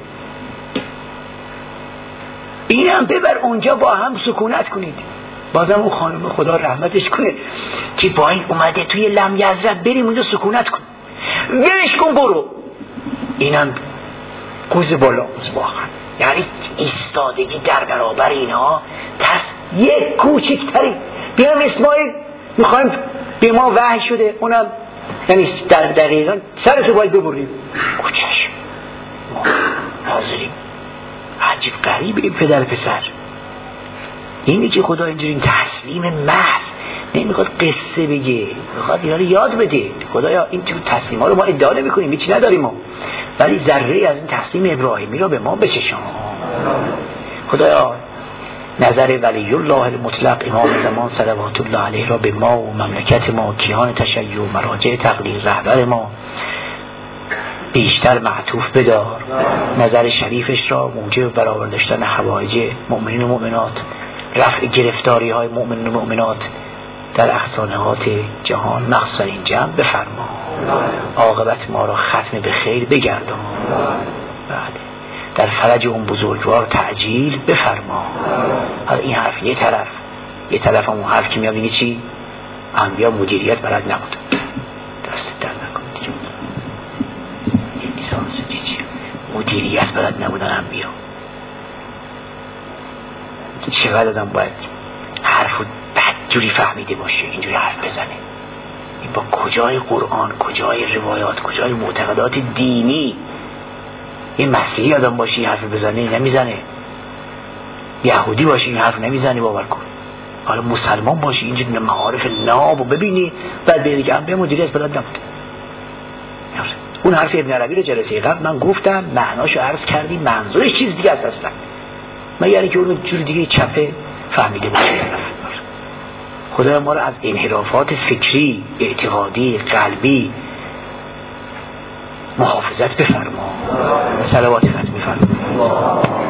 اینم ببر اونجا با هم سکونت کنید. بازم اون خانم خدا رحمتش کنه که با این اومده توی لم یزرع، بریم اونجا سکونت کن، ولش کن برو. اینم گوز بالا واقعا، یعنی ایستادگی در برابر اینها. یک کوچکتری بیام اسماعیل میخوایم به ما وحی شده، اونم یعنی در دقیقا سرتو باید ببریم. کوچش ما حاضریم. عجیب غریب این پدر پسر، اینی که خدا اینجوری تسلیم محض، نمیخواد قصه بگه، میخواد اینا رو یاد بده. خدایا این تسلیم ها رو ما ادعا نمی کنیم، هیچی نداریم ما، ولی ذره از این تسلیم ابراهیمی رو به ما بچشان. خدایا نظر ولی الله المطلق امام زمان صلوات الله علیه را به ما و مملکت ما، کیان تشیع و مراجع تقلید رهبر ما بیشتر معطوف بدار. نظر شریفش را موجب برآورده داشتن حوائج مؤمنین و مؤمنات، رفع گرفتاری های مؤمنین و مؤمنات در احسانات جهان مخصوصا این جمع بفرما. عاقبت ما را ختم به خیر بگردان. بله در فرج اون بزرگوار تعجیل بفرما. حالا این حرف یه طرف اون حرف که میاد چی؟ انبیا مدیریت بلد نبود، دست در نکنید دیگه، یه لیسانس چی مدیریت بلد نبودن انبیا. چقدر آدم باید حرفو بدجوری فهمیده باشه اینجوری حرف بزنه؟ این با کجای قرآن، کجای روایات، کجای معتقدات دینی؟ این مسیحی آدم باشه این حرف بزنه نمیزنه، یهودی باشه این حرف نمیزنه، باور کن. حالا مسلمان باشه اینجوری معارف ناب و ببینی بعد به دیگه هم به مدیریت بلد نبود. اون حرف ابن عربی رو جلسه قبل من گفتم، معناشو عرض کردیم، منظورش چیز دیگه است اصلا، مگر اینکه اون جور دیگه چپه فهمیده باشه. خدای ما رو از انحرافات فکری، اعتقادی، قلبی محافظت بفرما. صلوات ختم بفرما.